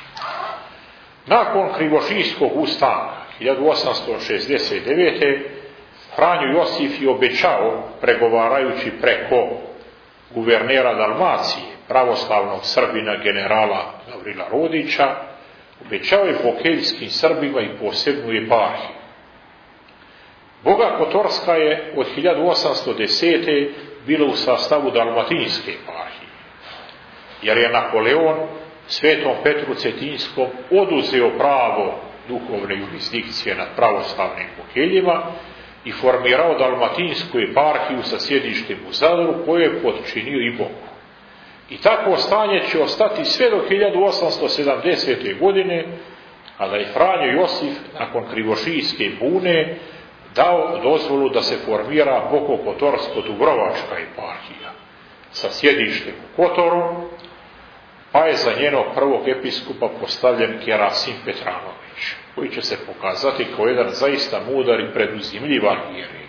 Nakon Krivošijskog ustanka 1869. Franjo Josif je obećao, pregovarajući preko guvernera Dalmacije, pravoslavnog Srbina generala Gavrila Rodića, obećao je bokeljskim Srbima i posebnu eparhiju. Boga Kotorska je od 1810. bila u sastavu Dalmatinske eparhije, jer je Napoleon Svetom Petru Cetinskom oduzeo pravo duhovne jurisdikcije nad pravoslavnim bokeljima i formirao Dalmatinsku eparhiju sa sjedištem u Zadru, koje je potčinio i Bogu. I takvo stanje će ostati sve do 1870. godine, kada je Franjo Josif nakon Krivošijske bune dao dozvolu da se formira Bokokotorsko-Dubrovačka eparhija sa sjedištem u Kotoru, pa je za njenog prvog episkupa postavljen Kerasim Petranović, koji će se pokazati kao jedan zaista mudar i preduzimljiv arhijerej.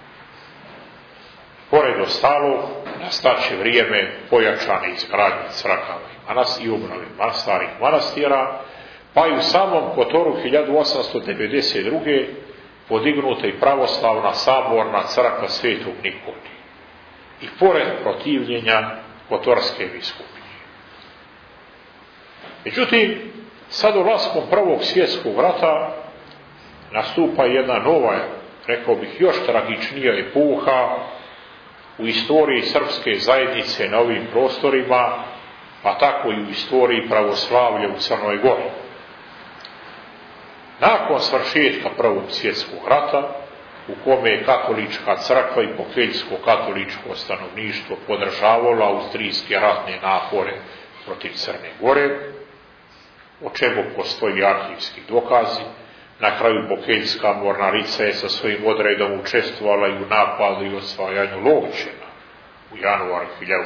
Pored ostalog, nastaće vrijeme pojačane izgradnje crkava i obnove starih manastira, pa i u samom Kotoru 1892. podignuta i pravoslavna saborna crkva Svetog Nikolije, i pored protivljenja Kotorske biskupije. Međutim, sa dolaskom Prvog svjetskog rata nastupa jedna nova, rekao bih, još tragičnija epoha u istoriji srpske zajednice na ovim prostorima, pa tako i u istoriji pravoslavlja u Crnoj Gori. Nakon svršetka Prvog svjetskog rata, u kome je katolička crkva i bokeljsko katoličko stanovništvo podržavalo austrijske ratne napore protiv Crne Gore, o čemu postoji arhivski dokazi. Na kraju bokeljska mornarica je sa svojim odredom učestvovala i u napadu i osvajanju Lovćena u januaru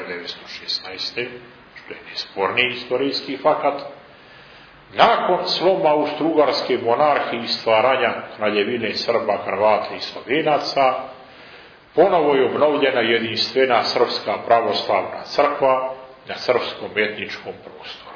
1916. što je nesporni istorijski fakat. Nakon sloma Austro-Ugarske monarhije i stvaranja kraljevine Srba, Hrvata i Slovenaca, ponovo je obnovljena jedinstvena srpska pravoslavna crkva na srpskom etničkom prostoru.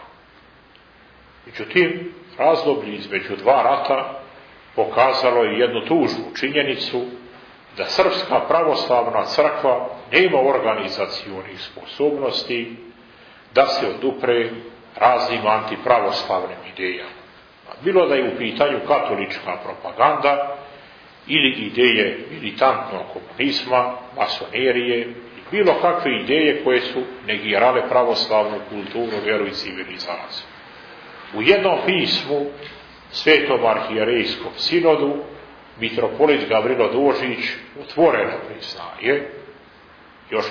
Međutim, razdoblje između dva rata pokazalo je jednu tužnu činjenicu, da srpska pravoslavna crkva nema organizacionih sposobnosti da se odupre raznim antipravoslavnim idejama. Bilo da je u pitanju katolička propaganda ili ideje militantnog komunizma, masonerije i bilo kakve ideje koje su negirale pravoslavnu kulturu, vjeru i civilizaciju. U jednom pismu Svetom arhijerejskom sinodu mitropolit Gavrilo Dožić otvoreno priznaje, još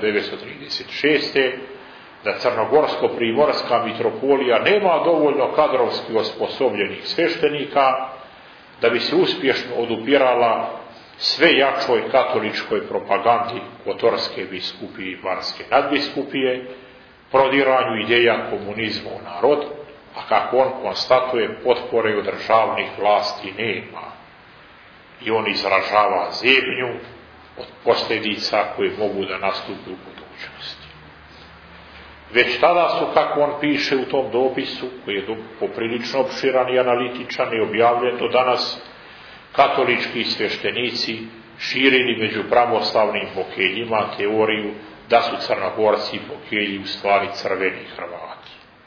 1936. da Crnogorsko-primorska mitropolija nema dovoljno kadrovski osposobljenih sveštenika da bi se uspješno odupirala sve jačoj katoličkoj propagandi Kotorske biskupije i Barske nadbiskupije, prodiranju ideja komunizma u narod, a kako on konstatuje, potpore od državnih vlasti nema. I on izražava zebnju od posljedica koje mogu da nastupe u budućnosti. Već tada su, kako on piše u tom dopisu, koji je poprilično opširan i analitičan i objavljen do danas, katolički sveštenici širili među pravoslavnim bokeljima teoriju da su Crnogorci i bokelji u stvari crveni Hrvati.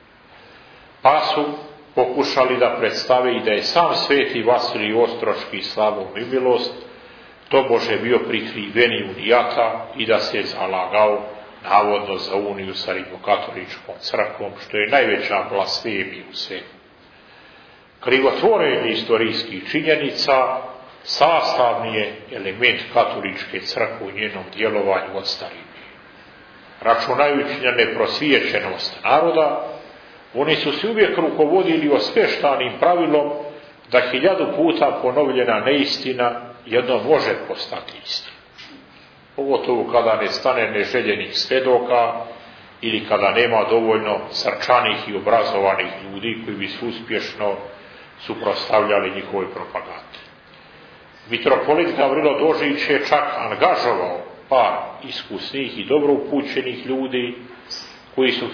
Pa su pokušali da predstave i da je sam sveti Vasilij Ostroški slavom i milost tobože bio prikriveni unijata i da se zalagao navodno za uniju sa rimokatoličkom crkvom, što je najveća blasfemija u svetu. Krivotvorenje istorijskih činjenica sastavni je element katoličke crkve u njenom djelovanju od starine. Računajući na neprosvijećenost naroda, oni su se uvijek rukovodili osveštanim pravilom da 1000 puta ponovljena neistina jednom može postati istina. Pogotovo kada ne stane neželjenih svedoka ili kada nema dovoljno srčanih i obrazovanih ljudi koji bi se uspješno suprotstavljali njihovoj propagandi. Mitropolit Gavrilo Dožić je čak angažovao par iskusnih i dobro upućenih ljudi koji su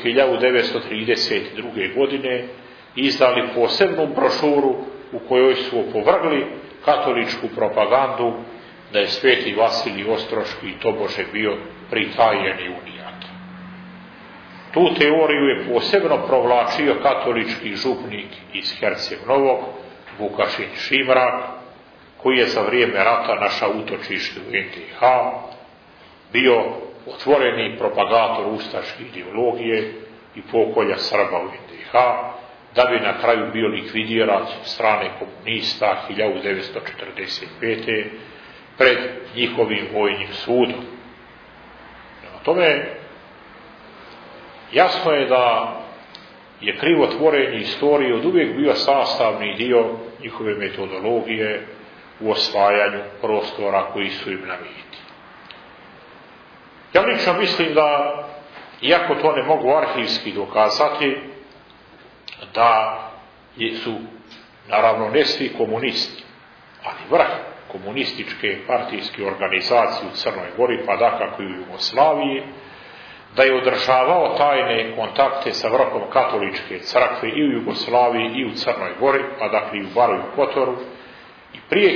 1932. godine izdali posebnu brošuru u kojoj su opovrgli katoličku propagandu da je sveti Vasilij Ostroški tobože bio pritajeni unijat. Tu teoriju je posebno provlačio katolički župnik iz Herceg Novog, Vukašin Šimrak, koji je za vrijeme rata našao utočište u NDH, bio otvoreni propagator ustaške ideologije i pokolja Srba u NDH, da bi na kraju bio likvidiran od strane komunista 1945. pred njihovim vojnim sudom. Prema tome, jasno je da je krivotvorenje istorije od uvijek bio sastavni dio njihove metodologije u osvajanju prostora koji su im namijenjeni. Ja lično mislim da, iako to ne mogu arhivski dokazati, da su, naravno, ne svi komunisti, ali vrh komunističke partijske organizacije u Crnoj Gori, pa dakako i u Jugoslaviji, da je održavao tajne kontakte sa vrhom katoličke crkve i u Jugoslaviji i u Crnoj Gori, pa dakle i u Baru i u Kotoru, i prije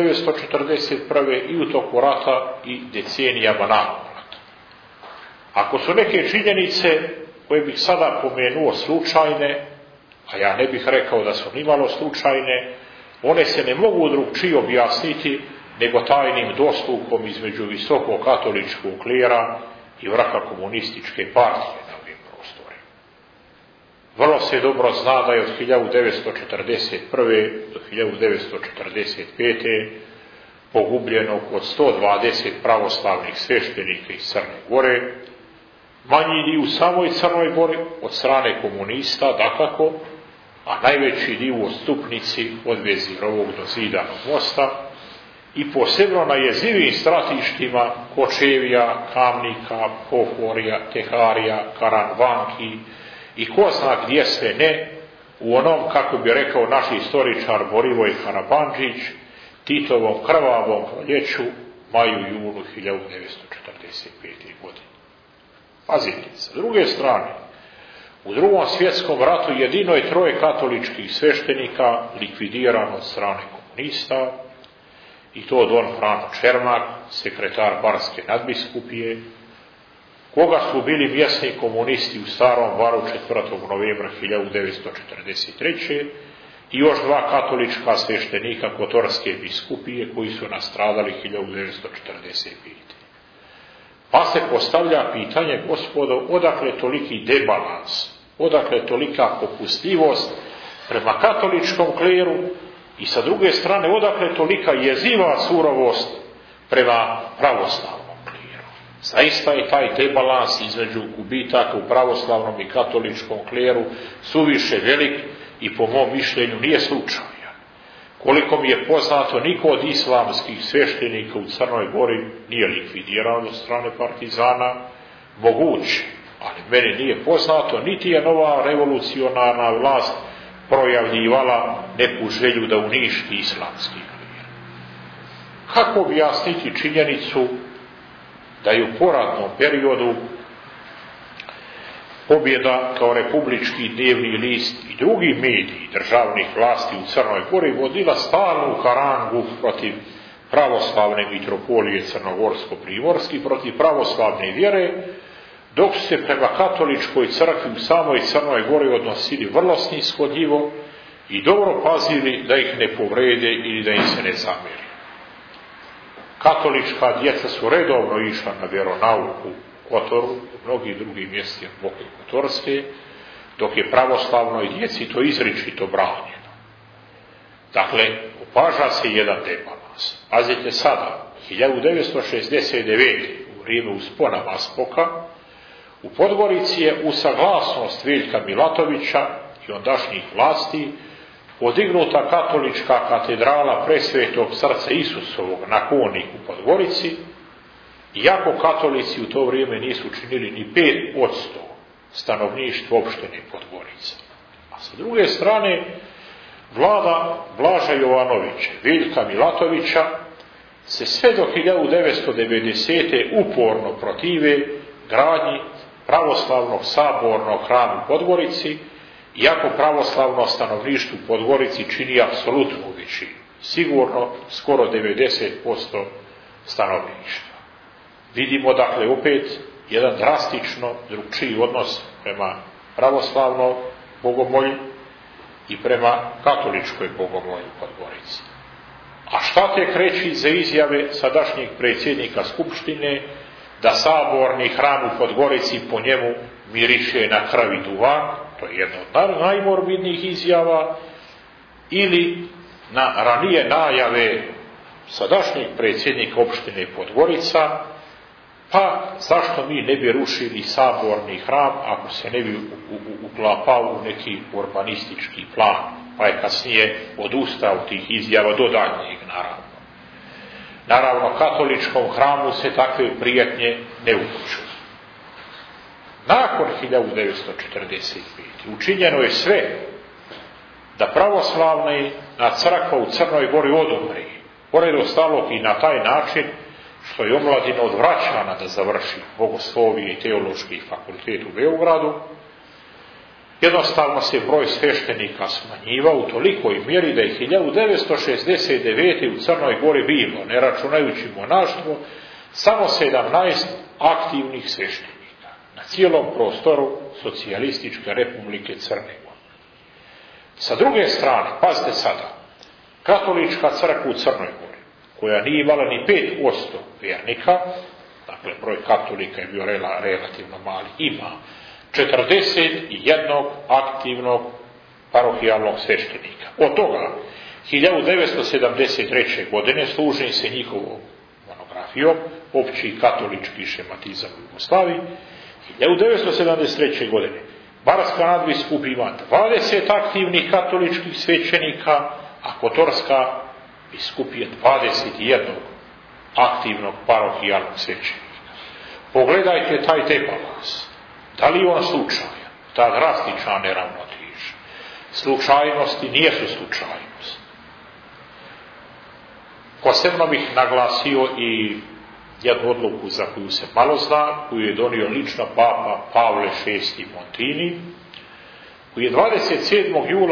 1941. i u toku rata i decenijama nakon rata. Ako su neke činjenice koje bih sada pomenuo slučajne, a ja ne bih rekao da su nimalo slučajne, one se ne mogu drugčije objasniti nego tajnim dostupom između visokog katoličkog klera i vrha komunističke partije na ovim prostorima. Vrlo se dobro zna da je od 1941. do 1945. pogubljeno oko 120 pravoslavnih sveštenika iz Crne Gore, manji dio u samoj Crnoj Gori od strane komunista, dakako, a najveći dio u Stupnici od Vezirovog do Zidanog mosta i posebno na jezivim stratištima Kočevija, Kamnika, Pohorja, Teharija, Karanvanki i ko zna gdje sve ne, u onom, kako bi rekao naš istoričar Borivoj Karabandžić, Titovom krvavom proljeću, maju i junu 1945. godine. Pazite, sa druge strane, u Drugom svjetskom ratu jedino je 3 katoličkih sveštenika likvidirano od strane komunista, i to don Frano Čermak, sekretar Barske nadbiskupije, koga su bili mjesni komunisti u Starom Baru 4. novembra 1943. i još 2 katolička sveštenika Kotorske biskupije koji su nastradali 1945. Pa se postavlja pitanje, gospodo, odakle toliki debalans, odakle tolika popustljivost prema katoličkom kleru i sa druge strane odakle tolika jeziva surovost prema pravoslavnom kleru. Zaista je taj debalans između gubitaka u pravoslavnom i katoličkom kleru suviše velik i po mom mišljenju nije slučajan. Koliko mi je poznato, niko od islamskih sveštenika u Crnoj Gori nije likvidiran od strane partizana, moguće, ali meni nije poznato, niti je nova revolucionarna vlast projavljivala neku želju da uništi islamski klir. Kako objasniti činjenicu da je u poratnom periodu Pobjeda kao republički dnevni list i drugi mediji državnih vlasti u Crnoj Gori vodila stalnu harangu protiv pravoslavne mitropolije Crnogorsko-Primorski, protiv pravoslavne vjere, dok su se prema katoličkoj crkvi u samoj Crnoj Gori odnosili vrlo snishodljivo i dobro pazili da ih ne povrede ili da im se ne zamjeri. Katolička djeca su redovno išla na vjeronauku Kotoru, u mnogih drugih mjestima Boke Kotorske, dok je pravoslavnoj djeci to izričito branjeno. Dakle, opaža se jedan debalans. Pazite sada, 1969. u vrijeme uspona Maspoka, u Podgorici je u saglasnost Veljka Milatovića i ondašnjih vlasti podignuta katolička katedrala Presvetog srca Isusovog na Konik u Podgorici, iako katolici u to vrijeme nisu činili ni 5% stanovništva opštine Podgorica. A sa druge strane, vlada Blaža Jovanovića, Veljka Milatovića, se sve do 1990. uporno protive gradnji pravoslavnog sabornog hrama u Podgorici, iako pravoslavno stanovništvo u Podgorici čini apsolutnu većinu, sigurno skoro 90% stanovništva. Vidimo dakle opet jedan drastično drugčiji odnos prema pravoslavnom bogomolju i prema katoličkoj bogomolju Podgorici. A šta tek reći za izjave sadašnjeg predsjednika Skupštine da saborni hram u Podgorici po njemu miriše na krv i duvan, to je jedna od najmorbidnijih izjava, ili na ranije najave sadašnjeg predsjednika opštine Podgorica, pa zašto mi ne bi rušili saborni hram ako se ne bi uklapao u neki urbanistički plan, pa je kasnije odustao tih izjava do daljnjeg, naravno. Naravno, katoličkom hramu se takve prijetnje ne upućuju. Nakon 1945. učinjeno je sve da pravoslavna crkva u Crnoj Gori odumri, pored ostalog i na taj način što je omladina odvraćana da završi bogoslovije i teološki fakultet u Beogradu. Jednostavno se broj sveštenika smanjivao u tolikoj mjeri da je 1969. u Crnoj Gori bilo, ne računajući monaštvo, samo 17 aktivnih sveštenika na cijelom prostoru Socijalističke Republike Crne Gore. Sa druge strane, pazite sada, katolička crkva u Crnoj Gori, koja nije imala ni 5% vjernika, dakle broj katolika je bio relativno mali, ima 41 aktivnog parohijalnog sveštenika. Od toga 1973. godine, služim se njihovom monografijom, Opći katolički šematizam u Jugoslaviji, 1973. godine Barska nadbiskup ima 20 aktivnih katoličkih svećenika, a Kotorska biskup je 21 aktivnog parohijalnog svećenika. Pogledajte taj debalans. Da li on slučajan? Ta drastična neravnoteža. Slučajnosti nijesu slučajnost. Posebno bih naglasio i jednu odluku za koju se malo zna, koju je donio lično papa Pavle VI Montini, koji je 27. jula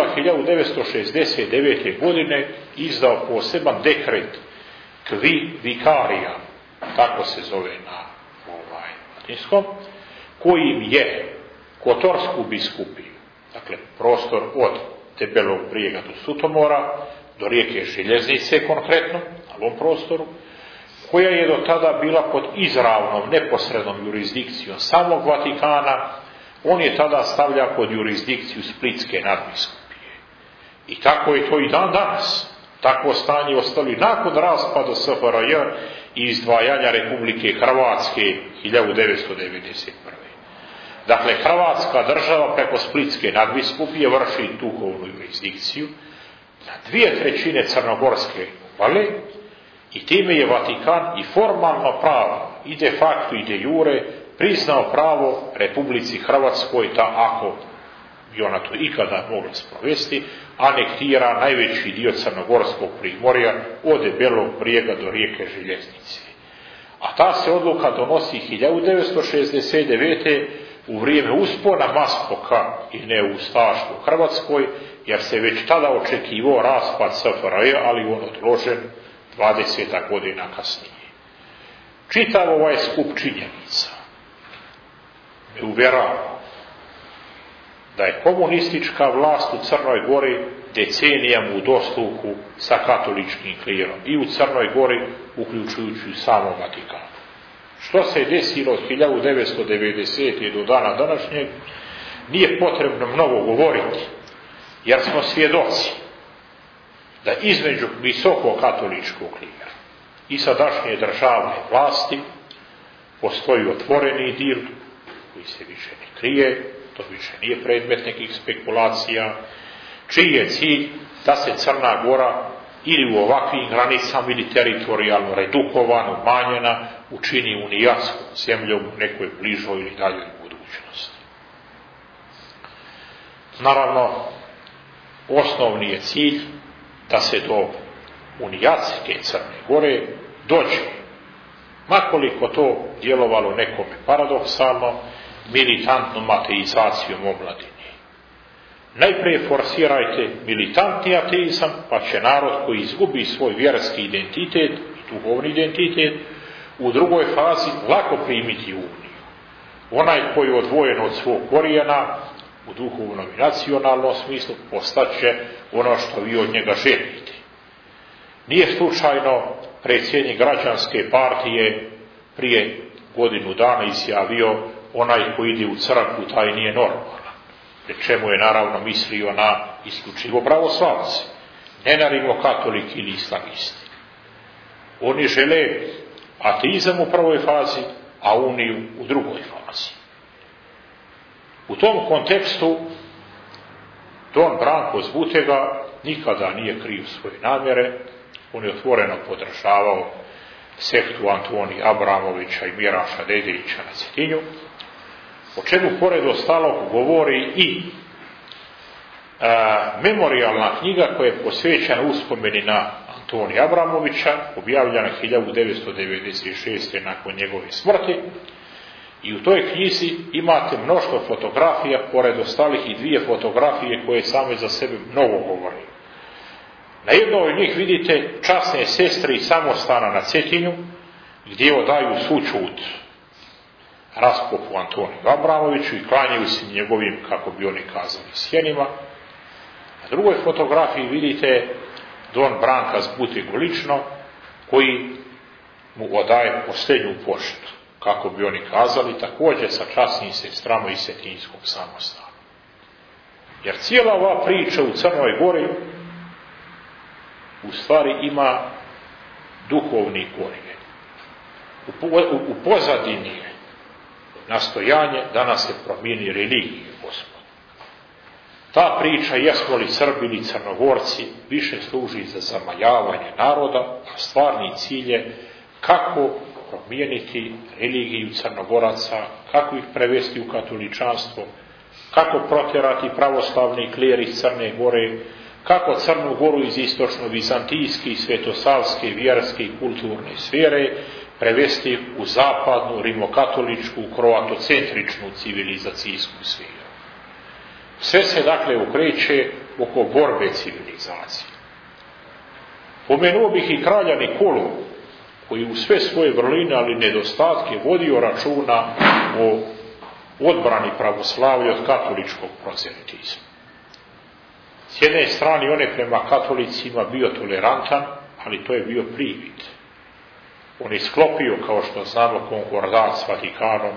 1969. godine izdao poseban dekret Qui Vicaria, tako se zove na latinskom, kojim je Kotorsku biskupiju, dakle prostor od Debelog brijega do Sutomora, do rijeke Željeznice konkretno, na ovom prostoru, koja je do tada bila pod izravnom, neposrednom jurisdikcijom samog Vatikana, on je tada stavlja pod jurisdikciju Splitske nadbiskupije. I tako je to i dan danas. Takvo stanje ostali nakon raspada SFRJ i izdvajanja Republike Hrvatske 1991. Dakle, Hrvatska država preko Splitske nadbiskupije vrši duhovnu jurisdikciju na 2/3 Crnogorske obale i time je Vatikan i formalno pravo, i de facto i de jure, priznao pravo Republici Hrvatskoj da, ako bi ona to ikada mogla sprovesti, anektira najveći dio Crnogorskog primorja od Debelog brijega do rijeke Željeznice. A ta se odluka donosi 1969. u vrijeme uspona Maspoka i neustaštva u Hrvatskoj, jer se već tada očekivao raspad SFRJ, ali on odložen 20 godina kasnije. Čitav ovaj skup činjenica me uvjerava da je komunistička vlast u Crnoj Gori decenijama u dosluhu sa katoličkim klirom i u Crnoj Gori, uključujući samo Vatikanu. Što se desilo od 1990. do dana današnjeg, nije potrebno mnogo govoriti, jer smo svjedoci da između visokog katoličkog klira i sadašnje državne vlasti postoji otvoreni dir koji se više ne krije, to više nije predmet nekih spekulacija, čiji je cilj da se Crna Gora ili u ovakvim granicama ili teritorijalno redukovana, umanjena, učini unijatskom zemljom u nekoj bližoj ili daljoj budućnosti. Naravno, osnovni je cilj da se do unijatske Crne Gore dođe, makoliko to djelovalo nekome paradoksalno, militantnom ateizacijom omladine. Najprije forsirajte militantni ateizam, pa će narod koji izgubi svoj vjerski identitet i duhovni identitet, u drugoj fazi lako primiti uniju. Onaj koji je odvojen od svog korijena, u duhovnom i nacionalnom smislu, postaće ono što vi od njega želite. Nije slučajno predsjednik Građanske partije prije godinu dana izjavio: onaj koji ide u crkvu, taj nije normalan. Pri čemu je naravno mislio na isključivo pravoslavce, ne na rimokatolike ili islamisti. Oni žele ateizam u prvoj fazi, a uniju u drugoj fazi. U tom kontekstu don Branko Zbutega nikada nije krio svoje namjere. On je otvoreno podržavao sektu Antonija Abramovića i Miraša Dedeića na Cetinju, o čemu pored ostalog govori i memorijalna knjiga koja je posvećena uspomeni na Antonija Abramovića, objavljena 1996. nakon njegove smrti. I u toj knjizi imate mnoštvo fotografija, pored ostalih i 2 fotografije koje same za sebe mnogo govore. Na jednoj od njih vidite časne sestre iz samostana na Cetinju, gdje odaju sućut raspopu Antoniju Abramoviću i klanjaju se njegovim, kako bi oni kazali, sjenima. Na drugoj fotografiji vidite don Branka Zbutegu lično, koji mu odaje posljednju poštu, kako bi oni kazali, također sa časnim sestrama iz Cetinjskog samostana. Jer cijela ova priča u Crnoj Gori u stvari ima duhovni korijen. U pozadini je nastojanje da nas se promijeni religije, Gospod. Ta priča, jesmo li Srbi ili Crnogorci, više služi za zamajavanje naroda, a stvarni cilj je kako promijeniti religiju Crnogoraca, kako ih prevesti u katoličanstvo, kako protjerati pravoslavni kler iz Crne Gore, kako Crnu Goru iz istočno-vizantijske, svetosavske, vjerske i kulturne sfere prevesti u zapadnu, rimokatoličku, kroatocentričnu civilizacijsku sferu. Sve se dakle okreće oko borbe civilizacije. Pomenuo bih i kralja Nikolu, koji u sve svoje vrline, ali nedostatke, vodio računa o odbrani pravoslavlja od katoličkog prozelitizma. S jedne strane on je prema katolicima bio tolerantan, ali to je bio privid. On je sklopio, kao što znamo, konkordat s Vatikanom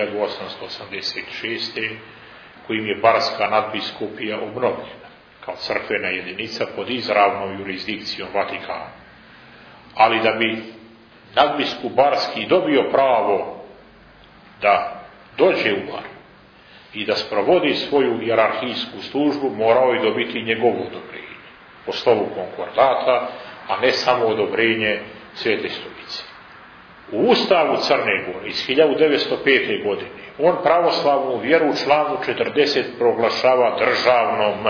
1886. kojim je barska nadbiskupija obnovljena kao crkvena jedinica pod izravnom jurisdikcijom Vatikana. Ali da bi nadbiskup barski dobio pravo da dođe u Bar i da sprovodi svoju hijerarhijsku službu, morao je dobiti njegovo odobrenje po slovu konkordata, a ne samo odobrenje Svete Stolice. U Ustavu Crne Gore iz 1905. godine on pravoslavnu vjeru u članu 40 proglašava državnom.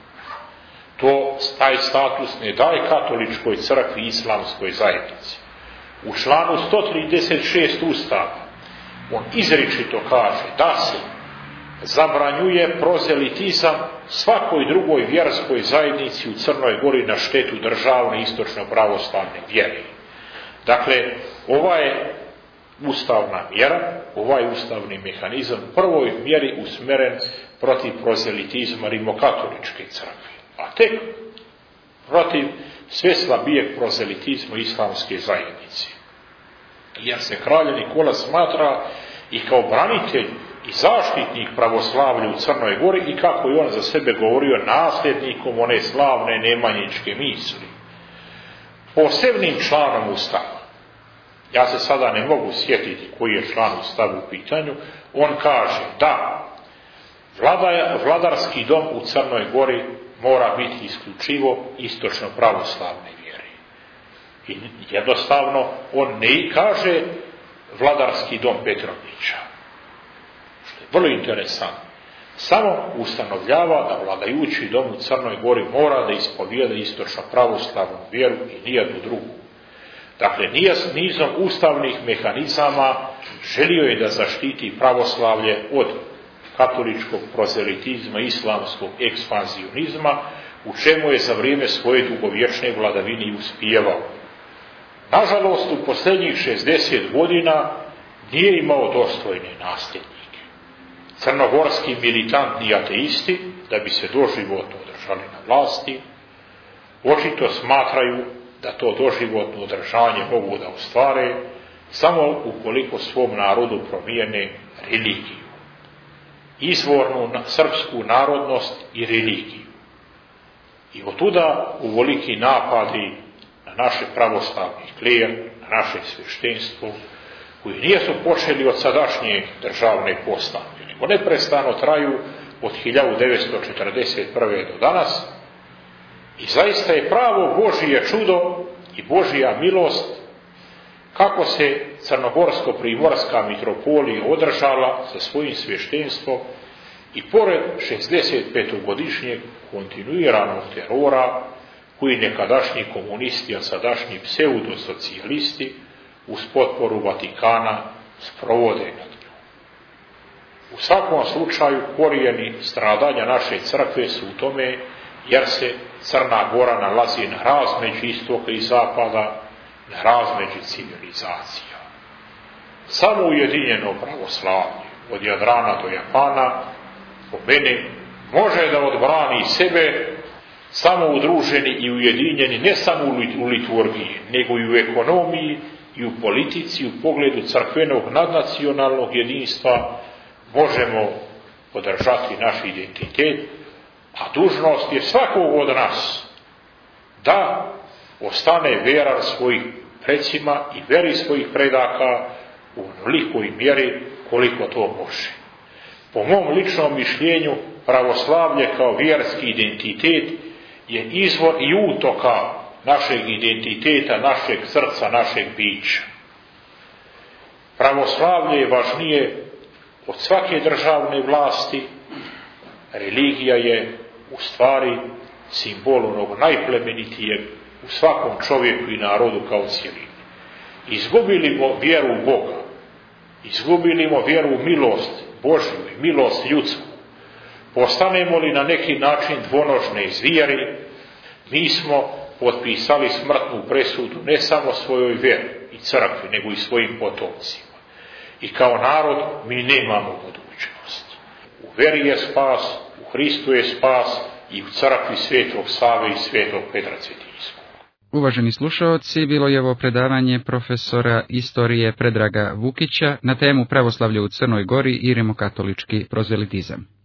Taj status ne daje katoličkoj crkvi i islamskoj zajednici. U članu 136 Ustava on izričito kaže da se zabranjuje prozelitizam svakoj drugoj vjerskoj zajednici u Crnoj Gori na štetu državne istočno pravoslavne vjere. Dakle, ova je ustavna mjera, ovaj ustavni mehanizam u prvoj mjeri usmeren protiv prozelitizma rimokatoličke crkve, a tek protiv sve slabijeg prozelitizma islamske zajednice. Jer se kralj Nikola smatra i kao branitelj i zaštitnik pravoslavlja u Crnoj Gori i, kako je on za sebe govorio, nasljednikom one slavne nemanjičke misli. Posebnim članom Ustava, ja se sada ne mogu sjetiti koji je član Ustava u pitanju, on kaže da vladarski dom u Crnoj Gori mora biti isključivo istočno pravoslavne vjere. I jednostavno on ne kaže vladarski dom Petrovnića, što je vrlo interesantno. Samo ustanovljava da vladajući dom u Crnoj Gori mora da ispovijeda istočno pravoslavnu vjeru i nijednu drugu. Dakle, nizom ustavnih mehanizama želio je da zaštiti pravoslavlje od katoličkog prozelitizma, islamskog ekspanzionizma, u čemu je za vrijeme svoje dugovječne vladavine uspijevao. nažalost u posljednjih 60 godina nije imao dostojne nasljednike. Crnogorski militantni ateisti, da bi se doživotno održali na vlasti, očito smatraju da to doživotno održanje mogu da ostvare samo ukoliko svom narodu promijene religiju, izvornu srpsku narodnost i religiju. I otuda uvoliki napadi na naše pravoslavni kler, na naše sveštenstvo, koji nijesu počeli od sadašnje državne postavke, nego neprestano traju od 1941. do danas. I zaista je pravo Božije čudo i Božija milost kako se crnogorsko-primorska mitropolija održala sa svojim sveštenstvom i pored 65-godišnjeg kontinuiranog terora koji nekadašnji komunisti, a sadašnji pseudosocijalisti uz potporu Vatikana sprovode nad njom. U svakom slučaju korijeni stradanja naše crkve su u tome jer se Crna Gora nalazi na razmeđu istoka i zapada, na razmeđu civilizacija. Samo ujedinjeno pravoslavlje od Jadrana do Japana po meni može da odbrani sebe samo udruženi i ujedinjeni ne samo u liturgiji, nego i u ekonomiji i u politici, u pogledu crkvenog nadnacionalnog jedinstva možemo podržati naš identitet, a dužnost je svakog od nas da ostane veran svojih precima i veri svojih predaka u onolikoj mjeri koliko to može. Po mom ličnom mišljenju, pravoslavlje kao vjerski identitet je izvor i utoka našeg identiteta, našeg srca, našeg bića. Pravoslavlje je važnije od svake državne vlasti. Religija je u stvari simbol onog najplemenitijeg u svakom čovjeku i narodu kao cjelini. Izgubili mo vjeru u Boga, izgubili mo vjeru u milost Božju i milost ljudsku, postanemo li na neki način dvonožne zvijeri, mi smo potpisali smrtnu presudu ne samo svojoj vjeri i crkvi, nego i svojim potomcima. I kao narod mi nemamo budućnost. U vjeri je spas, u Hristu je spas i u crkvi Svetog Save i Svetog Petra Cetinjskog. Uvaženi slušaoci, bilo je ovo predavanje profesora istorije Predraga Vukića na temu pravoslavlje u Crnoj Gori i rimokatolički prozelitizam.